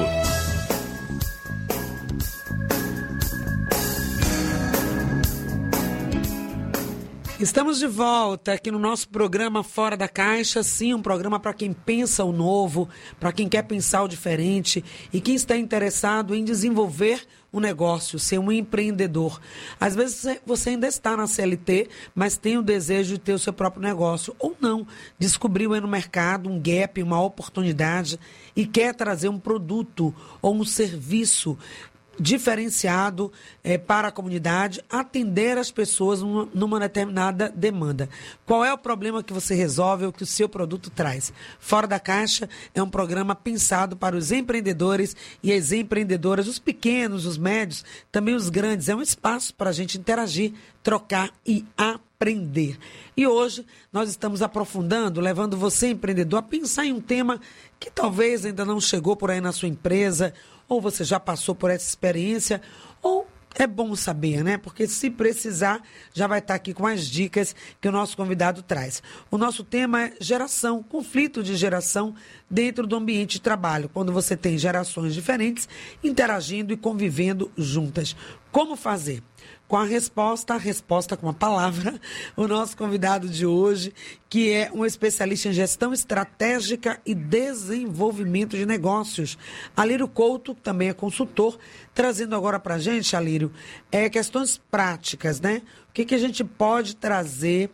Estamos de volta aqui no nosso programa Fora da Caixa, sim, um programa para quem pensa o novo, para quem quer pensar o diferente e quem está interessado em desenvolver um negócio, ser um empreendedor. Às vezes você ainda está na CLT, mas tem o desejo de ter o seu próprio negócio, ou não, descobriu aí no mercado um gap, uma oportunidade e quer trazer um produto ou um serviço diferenciado para a comunidade, atender as pessoas numa determinada demanda. Qual é o problema que você resolve ou que o seu produto traz? Fora da Caixa é um programa pensado para os empreendedores e as empreendedoras, os pequenos, os médios, também os grandes. É um espaço para a gente interagir, trocar e aprender. E hoje nós estamos aprofundando, levando você, empreendedor, a pensar em um tema que talvez ainda não chegou por aí na sua empresa, ou você já passou por essa experiência, ou É bom saber, né? Porque se precisar, já vai estar aqui com as dicas que o nosso convidado traz. O nosso tema é geração, conflito de geração dentro do ambiente de trabalho, quando você tem gerações diferentes interagindo e convivendo juntas. Como fazer? Com a resposta com a palavra, o nosso convidado de hoje, que é um especialista em gestão estratégica e desenvolvimento de negócios. Alírio Couto, que também é consultor, trazendo agora para a gente, Alírio, questões práticas, né? O que a gente pode trazer?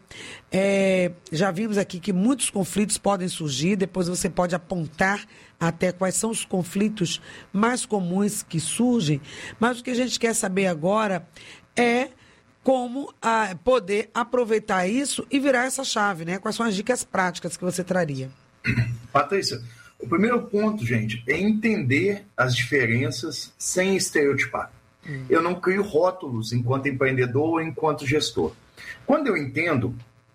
Já vimos aqui que muitos conflitos podem surgir, depois você pode apontar até quais são os conflitos mais comuns que surgem, mas o que a gente quer saber agora é como poder aproveitar isso e virar essa chave, né? Quais são as dicas práticas que você traria? Patrícia, o primeiro ponto, gente, é entender as diferenças sem estereotipar. Eu não crio rótulos enquanto empreendedor ou enquanto gestor. Quando eu entendo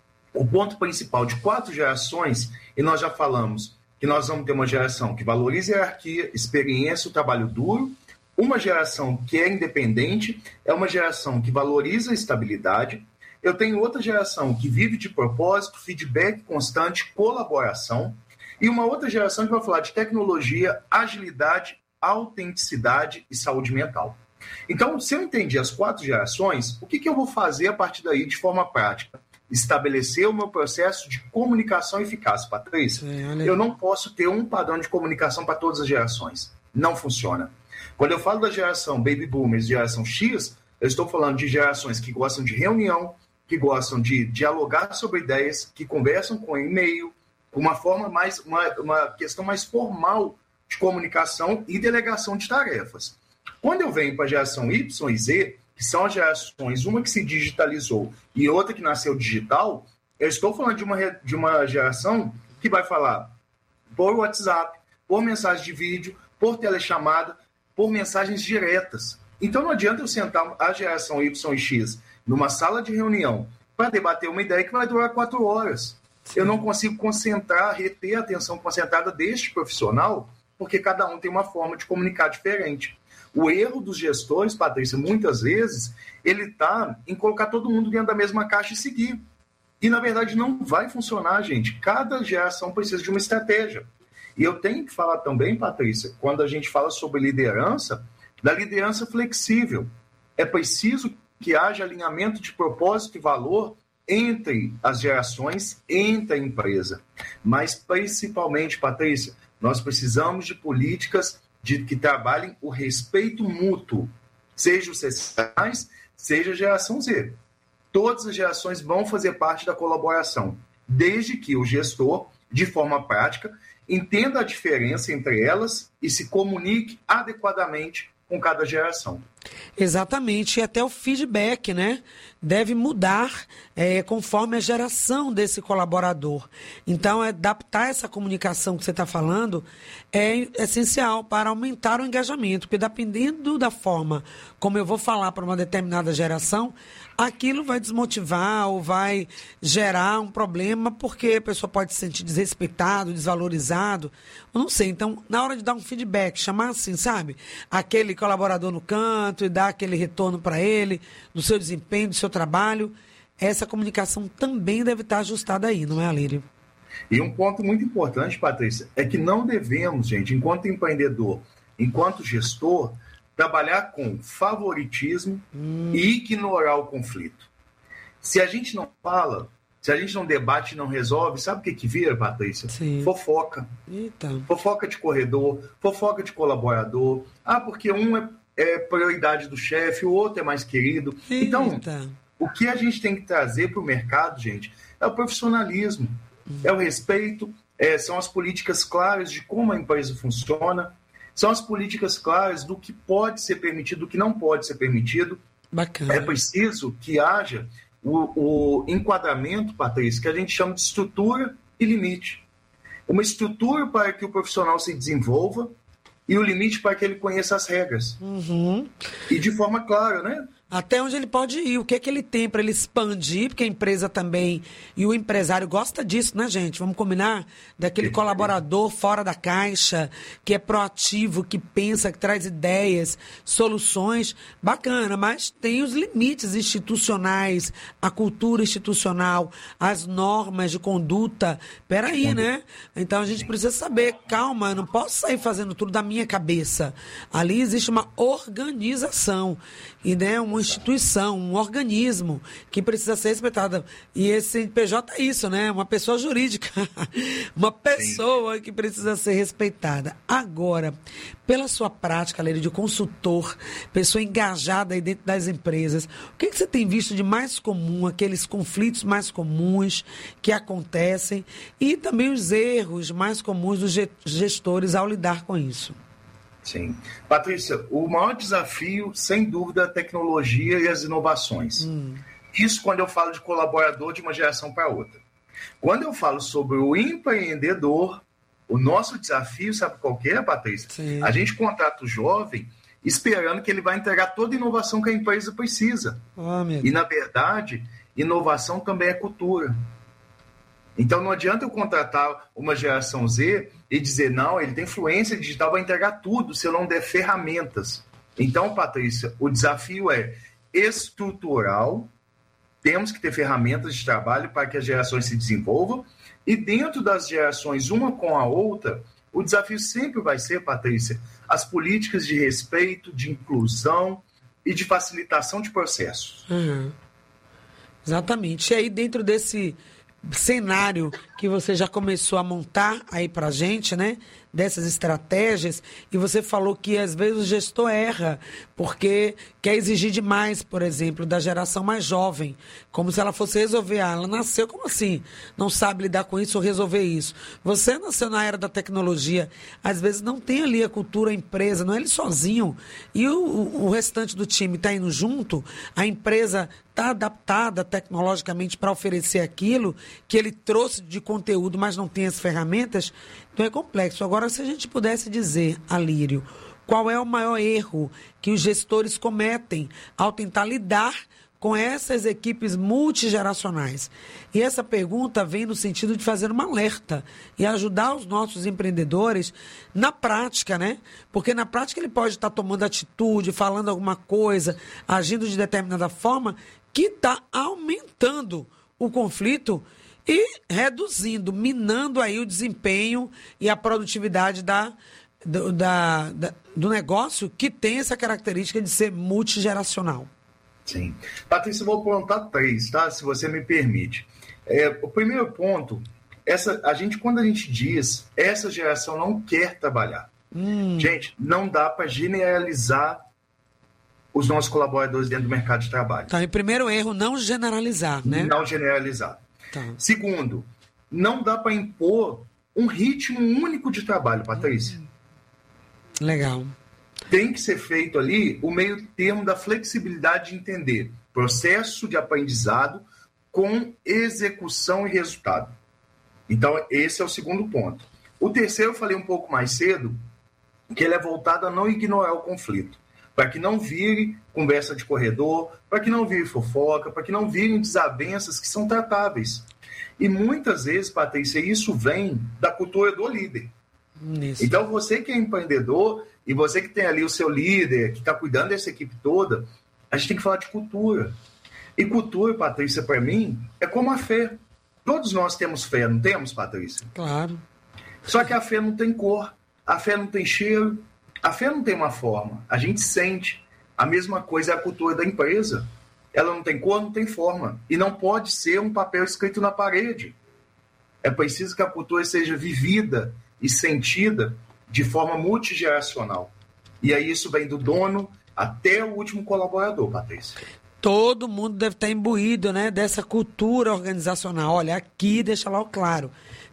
o ponto principal de 4 gerações, e nós já falamos que nós vamos ter uma geração que valoriza a hierarquia, experiência, o trabalho duro. Uma geração que é independente é uma geração que valoriza a estabilidade. Eu tenho outra geração que vive de propósito, feedback constante, colaboração. E uma outra geração que vai falar de tecnologia, agilidade, autenticidade e saúde mental. Então, se eu entendi as 4 gerações, o que eu vou fazer a partir daí de forma prática? Estabelecer o meu processo de comunicação eficaz, Patrícia. Eu não posso ter um padrão de comunicação para todas as gerações. Não funciona. Quando eu falo da geração Baby Boomers, geração X, eu estou falando de gerações que gostam de reunião, que gostam de dialogar sobre ideias, que conversam com e-mail, com uma forma mais, uma questão mais formal de comunicação e delegação de tarefas. Quando eu venho para a geração Y e Z, que são as gerações, uma que se digitalizou e outra que nasceu digital, eu estou falando de uma geração que vai falar por WhatsApp, por mensagem de vídeo, por telechamada, por mensagens diretas. Então não adianta eu sentar a geração Y e X numa sala de reunião para debater uma ideia que vai durar 4 horas. Eu não consigo concentrar, reter a atenção concentrada deste profissional, porque cada um tem uma forma de comunicar diferente. O erro dos gestores, Patrícia, muitas vezes, ele está em colocar todo mundo dentro da mesma caixa e seguir. E, na verdade, não vai funcionar, gente. Cada geração precisa de uma estratégia. E eu tenho que falar também, Patrícia, quando a gente fala sobre liderança, da liderança flexível. É preciso que haja alinhamento de propósito e valor entre as gerações, entre a empresa. Mas, principalmente, Patrícia, nós precisamos de políticas que trabalhem o respeito mútuo, seja os C+, seja a geração Z. Todas as gerações vão fazer parte da colaboração, desde que o gestor, de forma prática, entenda a diferença entre elas e se comunique adequadamente com cada geração. Exatamente, e até o feedback, né? Deve mudar conforme a geração desse colaborador. Então, adaptar essa comunicação que você está falando é essencial para aumentar o engajamento, porque dependendo da forma como eu vou falar para uma determinada geração, aquilo vai desmotivar ou vai gerar um problema, porque a pessoa pode se sentir desrespeitado, desvalorizado, eu não sei. Então, na hora de dar um feedback, chamar assim, sabe? Aquele colaborador no canto e dar aquele retorno para ele, do seu desempenho, do seu trabalho, essa comunicação também deve estar ajustada aí, não é, Alírio? E um ponto muito importante, Patrícia, é que não devemos, gente, enquanto empreendedor, enquanto gestor, trabalhar com favoritismo e ignorar o conflito. Se a gente não fala, se a gente não debate e não resolve, sabe o que vira, Patrícia? Sim. Fofoca. Eita. Fofoca de corredor, fofoca de colaborador. Porque um é prioridade do chefe, o outro é mais querido. Eita. Então, o que a gente tem que trazer para o mercado, gente, é o profissionalismo, é o respeito, são as políticas claras de como a empresa funciona, são as políticas claras do que pode ser permitido, do que não pode ser permitido. Bacana. É preciso que haja o enquadramento, Patrícia, que a gente chama de estrutura e limite. Uma estrutura para que o profissional se desenvolva e o limite para que ele conheça as regras. Uhum. E de forma clara, né? Até onde ele pode ir, o que é que ele tem para ele expandir, porque a empresa também, e o empresário gosta disso, né, gente? Vamos combinar? Daquele colaborador fora da caixa, que é proativo, que pensa, que traz ideias, soluções, bacana, mas tem os limites institucionais, a cultura institucional, as normas de conduta. Peraí, né? Então a gente precisa saber, calma, eu não posso sair fazendo tudo da minha cabeça. Ali existe uma organização, e né, uma instituição, um organismo que precisa ser respeitada. E esse CNPJ é isso, né? Uma pessoa jurídica, uma pessoa que precisa ser respeitada. Agora, pela sua prática, Lério, de consultor, pessoa engajada aí dentro das empresas, o que você tem visto de mais comum, aqueles conflitos mais comuns que acontecem e também os erros mais comuns dos gestores ao lidar com isso? Sim. Patrícia, o maior desafio, sem dúvida, é a tecnologia e as inovações. Isso quando eu falo de colaborador de uma geração para outra. Quando eu falo sobre o empreendedor, o nosso desafio, sabe qual que é, Patrícia? Sim. A gente contrata o jovem esperando que ele vai entregar toda a inovação que a empresa precisa. E, na verdade, inovação também é cultura. Então, não adianta eu contratar uma geração Z e dizer, não, ele tem fluência digital, vai entregar tudo se eu não der ferramentas. Então, Patrícia, o desafio é estrutural, temos que ter ferramentas de trabalho para que as gerações se desenvolvam, e dentro das gerações, uma com a outra, o desafio sempre vai ser, Patrícia, as políticas de respeito, de inclusão e de facilitação de processos. Exatamente. E aí, dentro desse cenário que você já começou a montar aí pra gente, né? Dessas estratégias, e você falou que às vezes o gestor erra porque quer exigir demais, por exemplo, da geração mais jovem, como se ela fosse resolver. Ela nasceu como assim? Não sabe lidar com isso ou resolver isso. Você nasceu na era da tecnologia, às vezes não tem ali a cultura, a empresa, não é ele sozinho, e o restante do time está indo junto, a empresa está adaptada tecnologicamente para oferecer aquilo que ele trouxe de conteúdo, mas não tem as ferramentas. Então é complexo. Agora, se a gente pudesse dizer, Alírio, qual é o maior erro que os gestores cometem ao tentar lidar com essas equipes multigeracionais? E essa pergunta vem no sentido de fazer um alerta e ajudar os nossos empreendedores na prática, né? Porque na prática ele pode estar tomando atitude, falando alguma coisa, agindo de determinada forma que está aumentando o conflito e reduzindo, minando aí o desempenho e a produtividade do negócio, que tem essa característica de ser multigeracional. Sim. Patrícia, eu vou apontar 3, tá? Se você me permite. O primeiro ponto, quando a gente diz, essa geração não quer trabalhar. Gente, não dá para generalizar os nossos colaboradores dentro do mercado de trabalho. Então, em primeiro erro, não generalizar, né? Não generalizar. Segundo, não dá para impor um ritmo único de trabalho, Patrícia. Legal. Tem que ser feito ali o meio termo da flexibilidade de entender processo de aprendizado com execução e resultado. Então, esse é o segundo ponto. O terceiro, eu falei um pouco mais cedo, que ele é voltado a não ignorar o conflito, para que não vire conversa de corredor, para que não vire fofoca, para que não virem desavenças que são tratáveis. E muitas vezes, Patrícia, isso vem da cultura do líder. Isso. Então, você que é empreendedor e você que tem ali o seu líder, que está cuidando dessa equipe toda, a gente tem que falar de cultura. E cultura, Patrícia, para mim, é como a fé. Todos nós temos fé, não temos, Patrícia? Claro. Só que a fé não tem cor, a fé não tem cheiro, a fé não tem uma forma, a gente sente. A mesma coisa é a cultura da empresa. Ela não tem cor, não tem forma. E não pode ser um papel escrito na parede. É preciso que a cultura seja vivida e sentida de forma multigeracional. E aí isso vem do dono até o último colaborador, Patrícia. Todo mundo deve estar imbuído, né, dessa cultura organizacional. Olha, aqui, deixa lá o claro,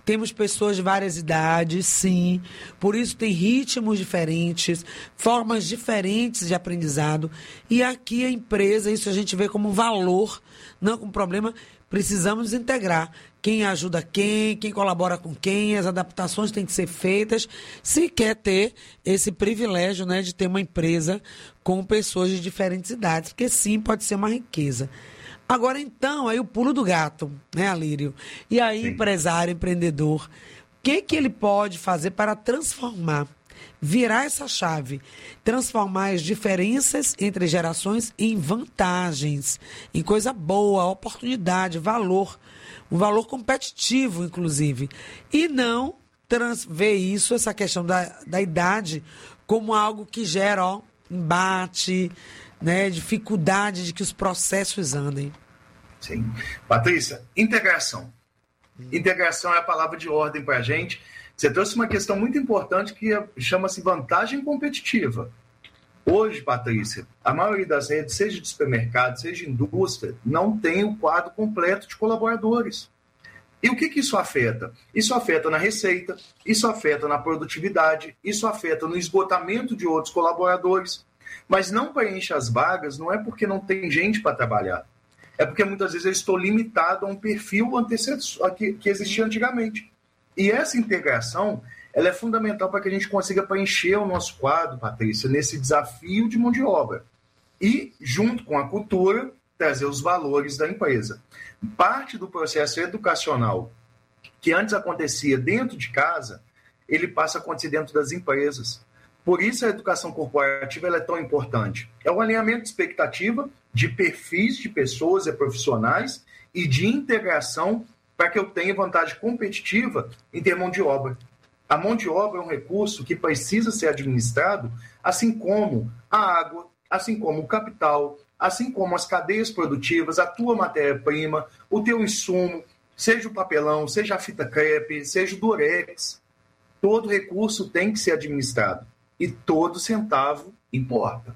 Temos pessoas de várias idades, sim. Por isso tem ritmos diferentes, formas diferentes de aprendizado. E aqui a empresa, isso a gente vê como valor, não como problema. Precisamos integrar quem ajuda quem colabora com quem, as adaptações têm que ser feitas, se quer ter esse privilégio, né, de ter uma empresa com pessoas de diferentes idades, porque sim, pode ser uma riqueza. Agora, então, aí o pulo do gato, né, Alírio? E aí, empresário, empreendedor, o que ele pode fazer para transformar, virar essa chave, transformar as diferenças entre gerações em vantagens, em coisa boa, oportunidade, valor, um valor competitivo, inclusive, e não ver isso, essa questão da idade, como algo que gera embate, né, dificuldade de que os processos andem. Sim. Patrícia, integração. Integração é a palavra de ordem para a gente. Você trouxe uma questão muito importante que chama-se vantagem competitiva. Hoje, Patrícia, a maioria das redes, seja de supermercado, seja de indústria, não tem o quadro completo de colaboradores. E o que isso afeta? Isso afeta na receita, isso afeta na produtividade, isso afeta no esgotamento de outros colaboradores. Mas não preenche as vagas, não é porque não tem gente para trabalhar. É porque muitas vezes eu estou limitado a um perfil antecessor que existia antigamente. E essa integração, ela é fundamental para que a gente consiga preencher o nosso quadro, Patrícia, nesse desafio de mão de obra. E, junto com a cultura, trazer os valores da empresa. Parte do processo educacional que antes acontecia dentro de casa, ele passa a acontecer dentro das empresas. Por isso a educação corporativa ela é tão importante. É o alinhamento de expectativa de perfis de pessoas e profissionais e de integração para que eu tenha vantagem competitiva em ter mão de obra. A mão de obra é um recurso que precisa ser administrado, assim como a água, assim como o capital, assim como as cadeias produtivas, a tua matéria-prima, o teu insumo, seja o papelão, seja a fita crepe, seja o durex. Todo recurso tem que ser administrado. E todo centavo importa.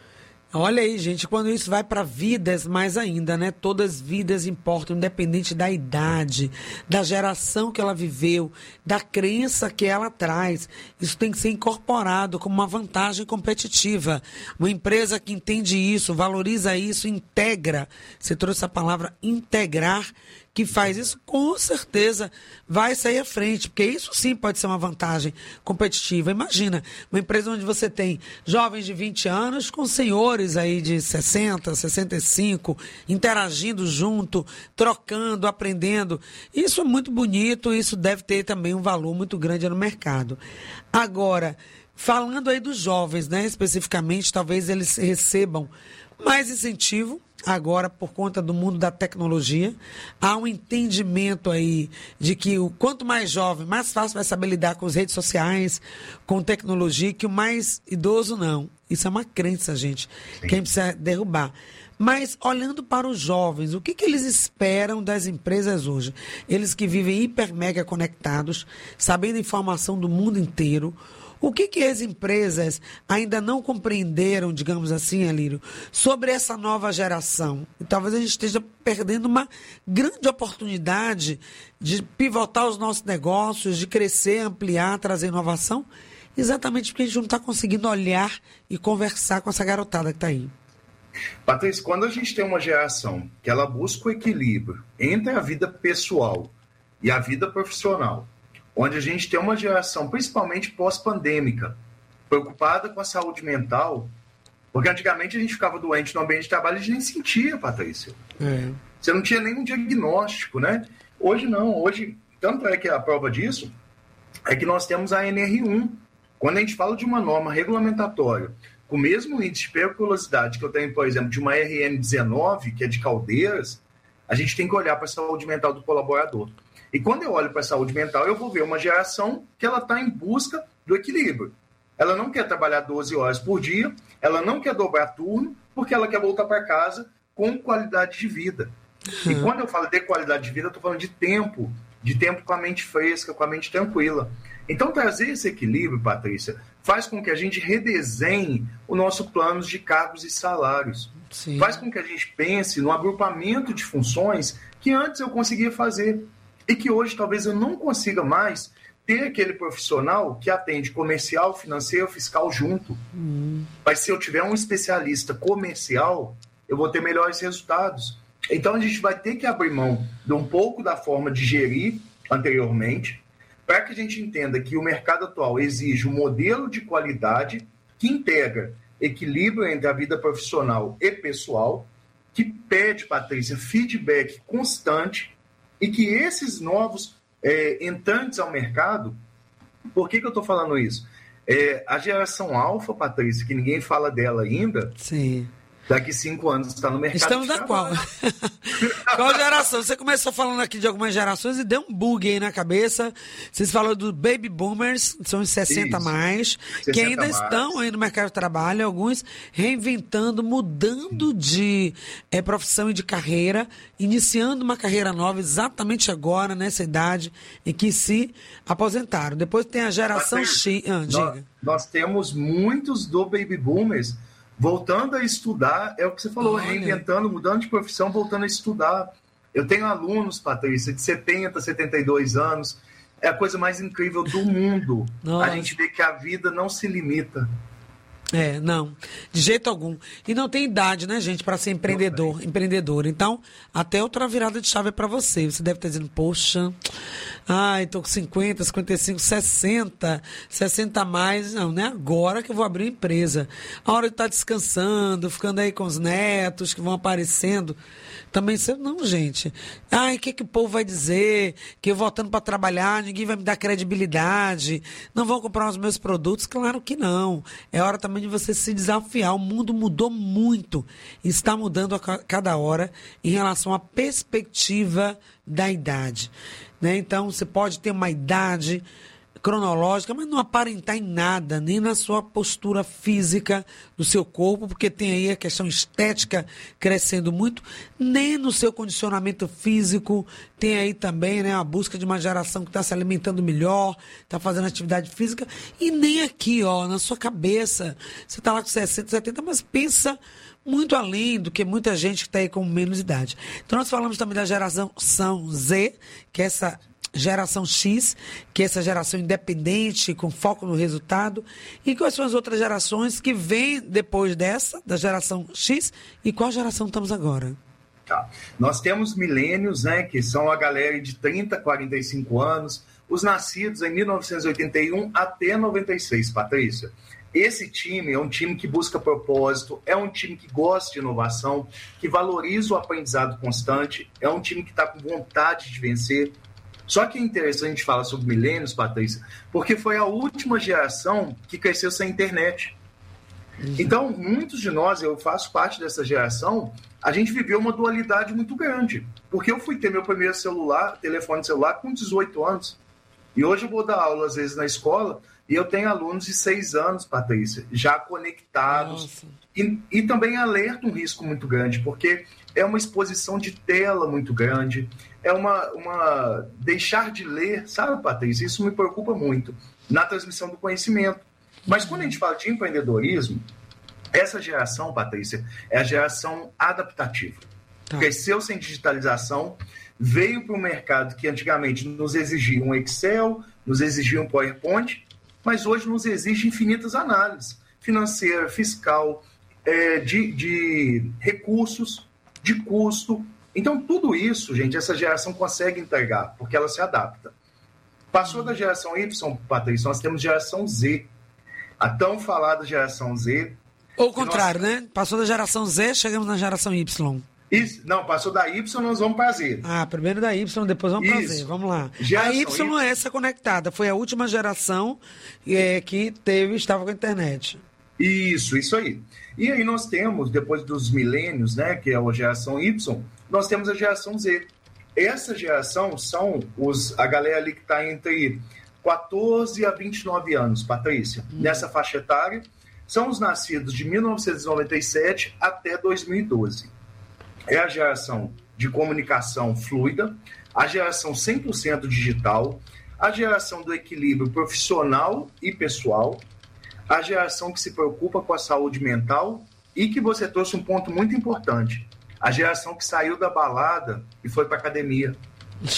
Olha aí, gente, quando isso vai para vidas, mais ainda, né? Todas as vidas importam, independente da idade, da geração que ela viveu, da crença que ela traz. Isso tem que ser incorporado como uma vantagem competitiva. Uma empresa que entende isso, valoriza isso, integra. Você trouxe a palavra integrar, que faz isso, com certeza vai sair à frente, porque isso sim pode ser uma vantagem competitiva. Imagina, uma empresa onde você tem jovens de 20 anos com senhores aí de 60, 65, interagindo junto, trocando, aprendendo. Isso é muito bonito, isso deve ter também um valor muito grande no mercado. Agora, falando aí dos jovens, né, especificamente, talvez eles recebam mais incentivo. Agora, por conta do mundo da tecnologia, há um entendimento aí de que o quanto mais jovem, mais fácil vai saber lidar com as redes sociais, com tecnologia, que o mais idoso não. Isso é uma crença, gente, que a gente precisa derrubar. Mas, olhando para os jovens, o que eles esperam das empresas hoje? Eles que vivem hiper mega conectados, sabendo informação do mundo inteiro. O que as empresas ainda não compreenderam, digamos assim, Alírio, sobre essa nova geração? E talvez a gente esteja perdendo uma grande oportunidade de pivotar os nossos negócios, de crescer, ampliar, trazer inovação, exatamente porque a gente não está conseguindo olhar e conversar com essa garotada que está aí. Patrícia, quando a gente tem uma geração que ela busca o equilíbrio entre a vida pessoal e a vida profissional, onde a gente tem uma geração, principalmente pós-pandêmica, preocupada com a saúde mental, porque antigamente a gente ficava doente no ambiente de trabalho e a gente nem sentia, Patrícia. Você não tinha nenhum diagnóstico, né? Hoje não, hoje, tanto é que a prova disso é que nós temos a NR1. Quando a gente fala de uma norma regulamentatória com o mesmo índice de periculosidade que eu tenho, por exemplo, de uma RN19, que é de Caldeiras, a gente tem que olhar para a saúde mental do colaborador. E quando eu olho para a saúde mental, eu vou ver uma geração que ela está em busca do equilíbrio. Ela não quer trabalhar 12 horas por dia, ela não quer dobrar turno, porque ela quer voltar para casa com qualidade de vida. E quando eu falo de qualidade de vida, eu estou falando de tempo com a mente fresca, com a mente tranquila. Então, trazer esse equilíbrio, Patrícia, faz com que a gente redesenhe o nosso plano de cargos e salários. Sim. Faz com que a gente pense no agrupamento de funções que antes eu conseguia fazer. e que hoje talvez eu não consiga mais ter aquele profissional que atende comercial, financeiro, fiscal junto. Mas se eu tiver um especialista comercial, eu vou ter melhores resultados. Então a gente vai ter que abrir mão de um pouco da forma de gerir anteriormente, para que a gente entenda que o mercado atual exige um modelo de qualidade que integra equilíbrio entre a vida profissional e pessoal, que pede, Patrícia, feedback constante e que esses novos entrantes ao mercado, por que eu estou falando isso? A geração alfa, Patrícia, que ninguém fala dela ainda, sim, daqui 5 anos está no mercado. Estamos na qual? Qual geração? Você começou falando aqui de algumas gerações e deu um bug aí na cabeça. Vocês falaram do Baby Boomers, são os 60 mais, 60 que ainda mais. Estão aí no mercado de trabalho, alguns reinventando, mudando de profissão e de carreira, iniciando uma carreira nova exatamente agora, nessa idade em que se aposentaram. Depois tem a geração X. Nós temos muitos do Baby Boomers voltando a estudar, é o que você falou, reinventando, mudando de profissão, voltando a estudar. Eu tenho alunos, Patrícia, de 70, 72 anos, é a coisa mais incrível do mundo. Nossa. A gente vê que a vida não se limita. Não, de jeito algum. E não tem idade, né, gente, para ser empreendedor. Então, até outra virada de chave é para você. Você deve estar dizendo, poxa, tô com 50, 55, 60 a mais. Não é agora que eu vou abrir uma empresa. A hora de estar descansando, ficando aí com os netos que vão aparecendo. Também, não, gente. O que o povo vai dizer? Que eu voltando para trabalhar, ninguém vai me dar credibilidade. Não vão comprar os meus produtos? Claro que não. É hora também de você se desafiar. O mundo mudou muito. Está mudando a cada hora em relação à perspectiva da idade. Né? Então, você pode ter uma idade cronológica, mas não aparentar em nada, nem na sua postura física do seu corpo, porque tem aí a questão estética crescendo muito, nem no seu condicionamento físico, tem aí também, né, a busca de uma geração que está se alimentando melhor, está fazendo atividade física, e nem aqui, na sua cabeça, você está lá com 60, 70, mas pensa muito além do que muita gente que está aí com menos idade. Então nós falamos também da geração Z, que é essa geração X, que é essa geração independente, com foco no resultado. E quais são as outras gerações que vêm depois dessa, da geração X, e qual geração estamos agora? Tá. Nós temos milênios, né, que são a galera de 30, 45 anos, os nascidos em 1981 até 96, Patrícia. Esse time é um time que busca propósito, é um time que gosta de inovação, que valoriza o aprendizado constante, é um time que está com vontade de vencer. Só que é interessante a gente falar sobre milênios, Patrícia, porque foi a última geração que cresceu sem internet. Então, muitos de nós, eu faço parte dessa geração, a gente viveu uma dualidade muito grande. Porque eu fui ter meu primeiro telefone celular com 18 anos. E hoje eu vou dar aula, às vezes, na escola, e eu tenho alunos de 6 anos, Patrícia, já conectados. E também alerta um risco muito grande, porque é uma exposição de tela muito grande, é uma deixar de ler, sabe, Patrícia? Isso me preocupa muito na transmissão do conhecimento. Mas quando a gente fala de empreendedorismo, essa geração, Patrícia, é a geração adaptativa. Cresceu sem digitalização, veio para um mercado que antigamente nos exigia um Excel, nos exigia um PowerPoint, mas hoje nos exige infinitas análises financeira, fiscal, de recursos, de custo. Então, tudo isso, gente, essa geração consegue entregar, porque ela se adapta. Passou da geração Y, Patrícia, nós temos geração Z. A tão falada geração Z. Ou o contrário, né? Passou da geração Z, chegamos na geração Y. Isso, não, passou da Y, nós vamos para Z. Primeiro da Y, depois vamos para Z. Vamos lá. A Y é essa conectada. Foi a última geração que estava com a internet. Isso aí. E aí nós temos, depois dos milênios, né, que é a geração Y, nós temos a geração Z. Essa geração são a galera ali que está entre 14 a 29 anos, Patrícia. Nessa faixa etária, são os nascidos de 1997 até 2012. É a geração de comunicação fluida, a geração 100% digital, a geração do equilíbrio profissional e pessoal, a geração que se preocupa com a saúde mental e que você trouxe um ponto muito importante, a geração que saiu da balada e foi para a academia.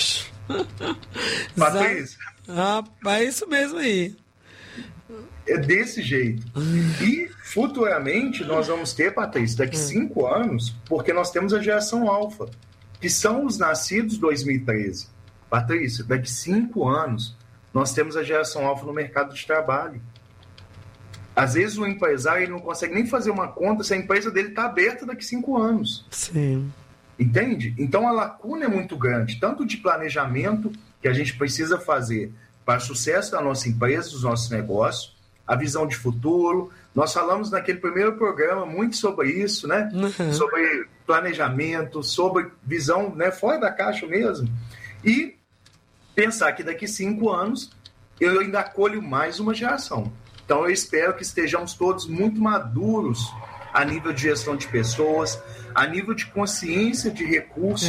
Patrícia. É isso mesmo aí. É desse jeito. E futuramente nós vamos ter, Patrícia, daqui 5 anos, porque nós temos a geração alfa, que são os nascidos 2013. Patrícia, daqui 5 anos nós temos a geração alfa no mercado de trabalho. Às vezes o empresário ele não consegue nem fazer uma conta se a empresa dele está aberta daqui 5 anos. Sim. Entende? Então a lacuna é muito grande, tanto de planejamento que a gente precisa fazer para o sucesso da nossa empresa, dos nossos negócios, a visão de futuro. Nós falamos naquele primeiro programa muito sobre isso, né? Sobre planejamento, sobre visão, né, fora da caixa mesmo. E pensar que daqui 5 anos eu ainda acolho mais uma geração. Então eu espero que estejamos todos muito maduros a nível de gestão de pessoas, a nível de consciência de recursos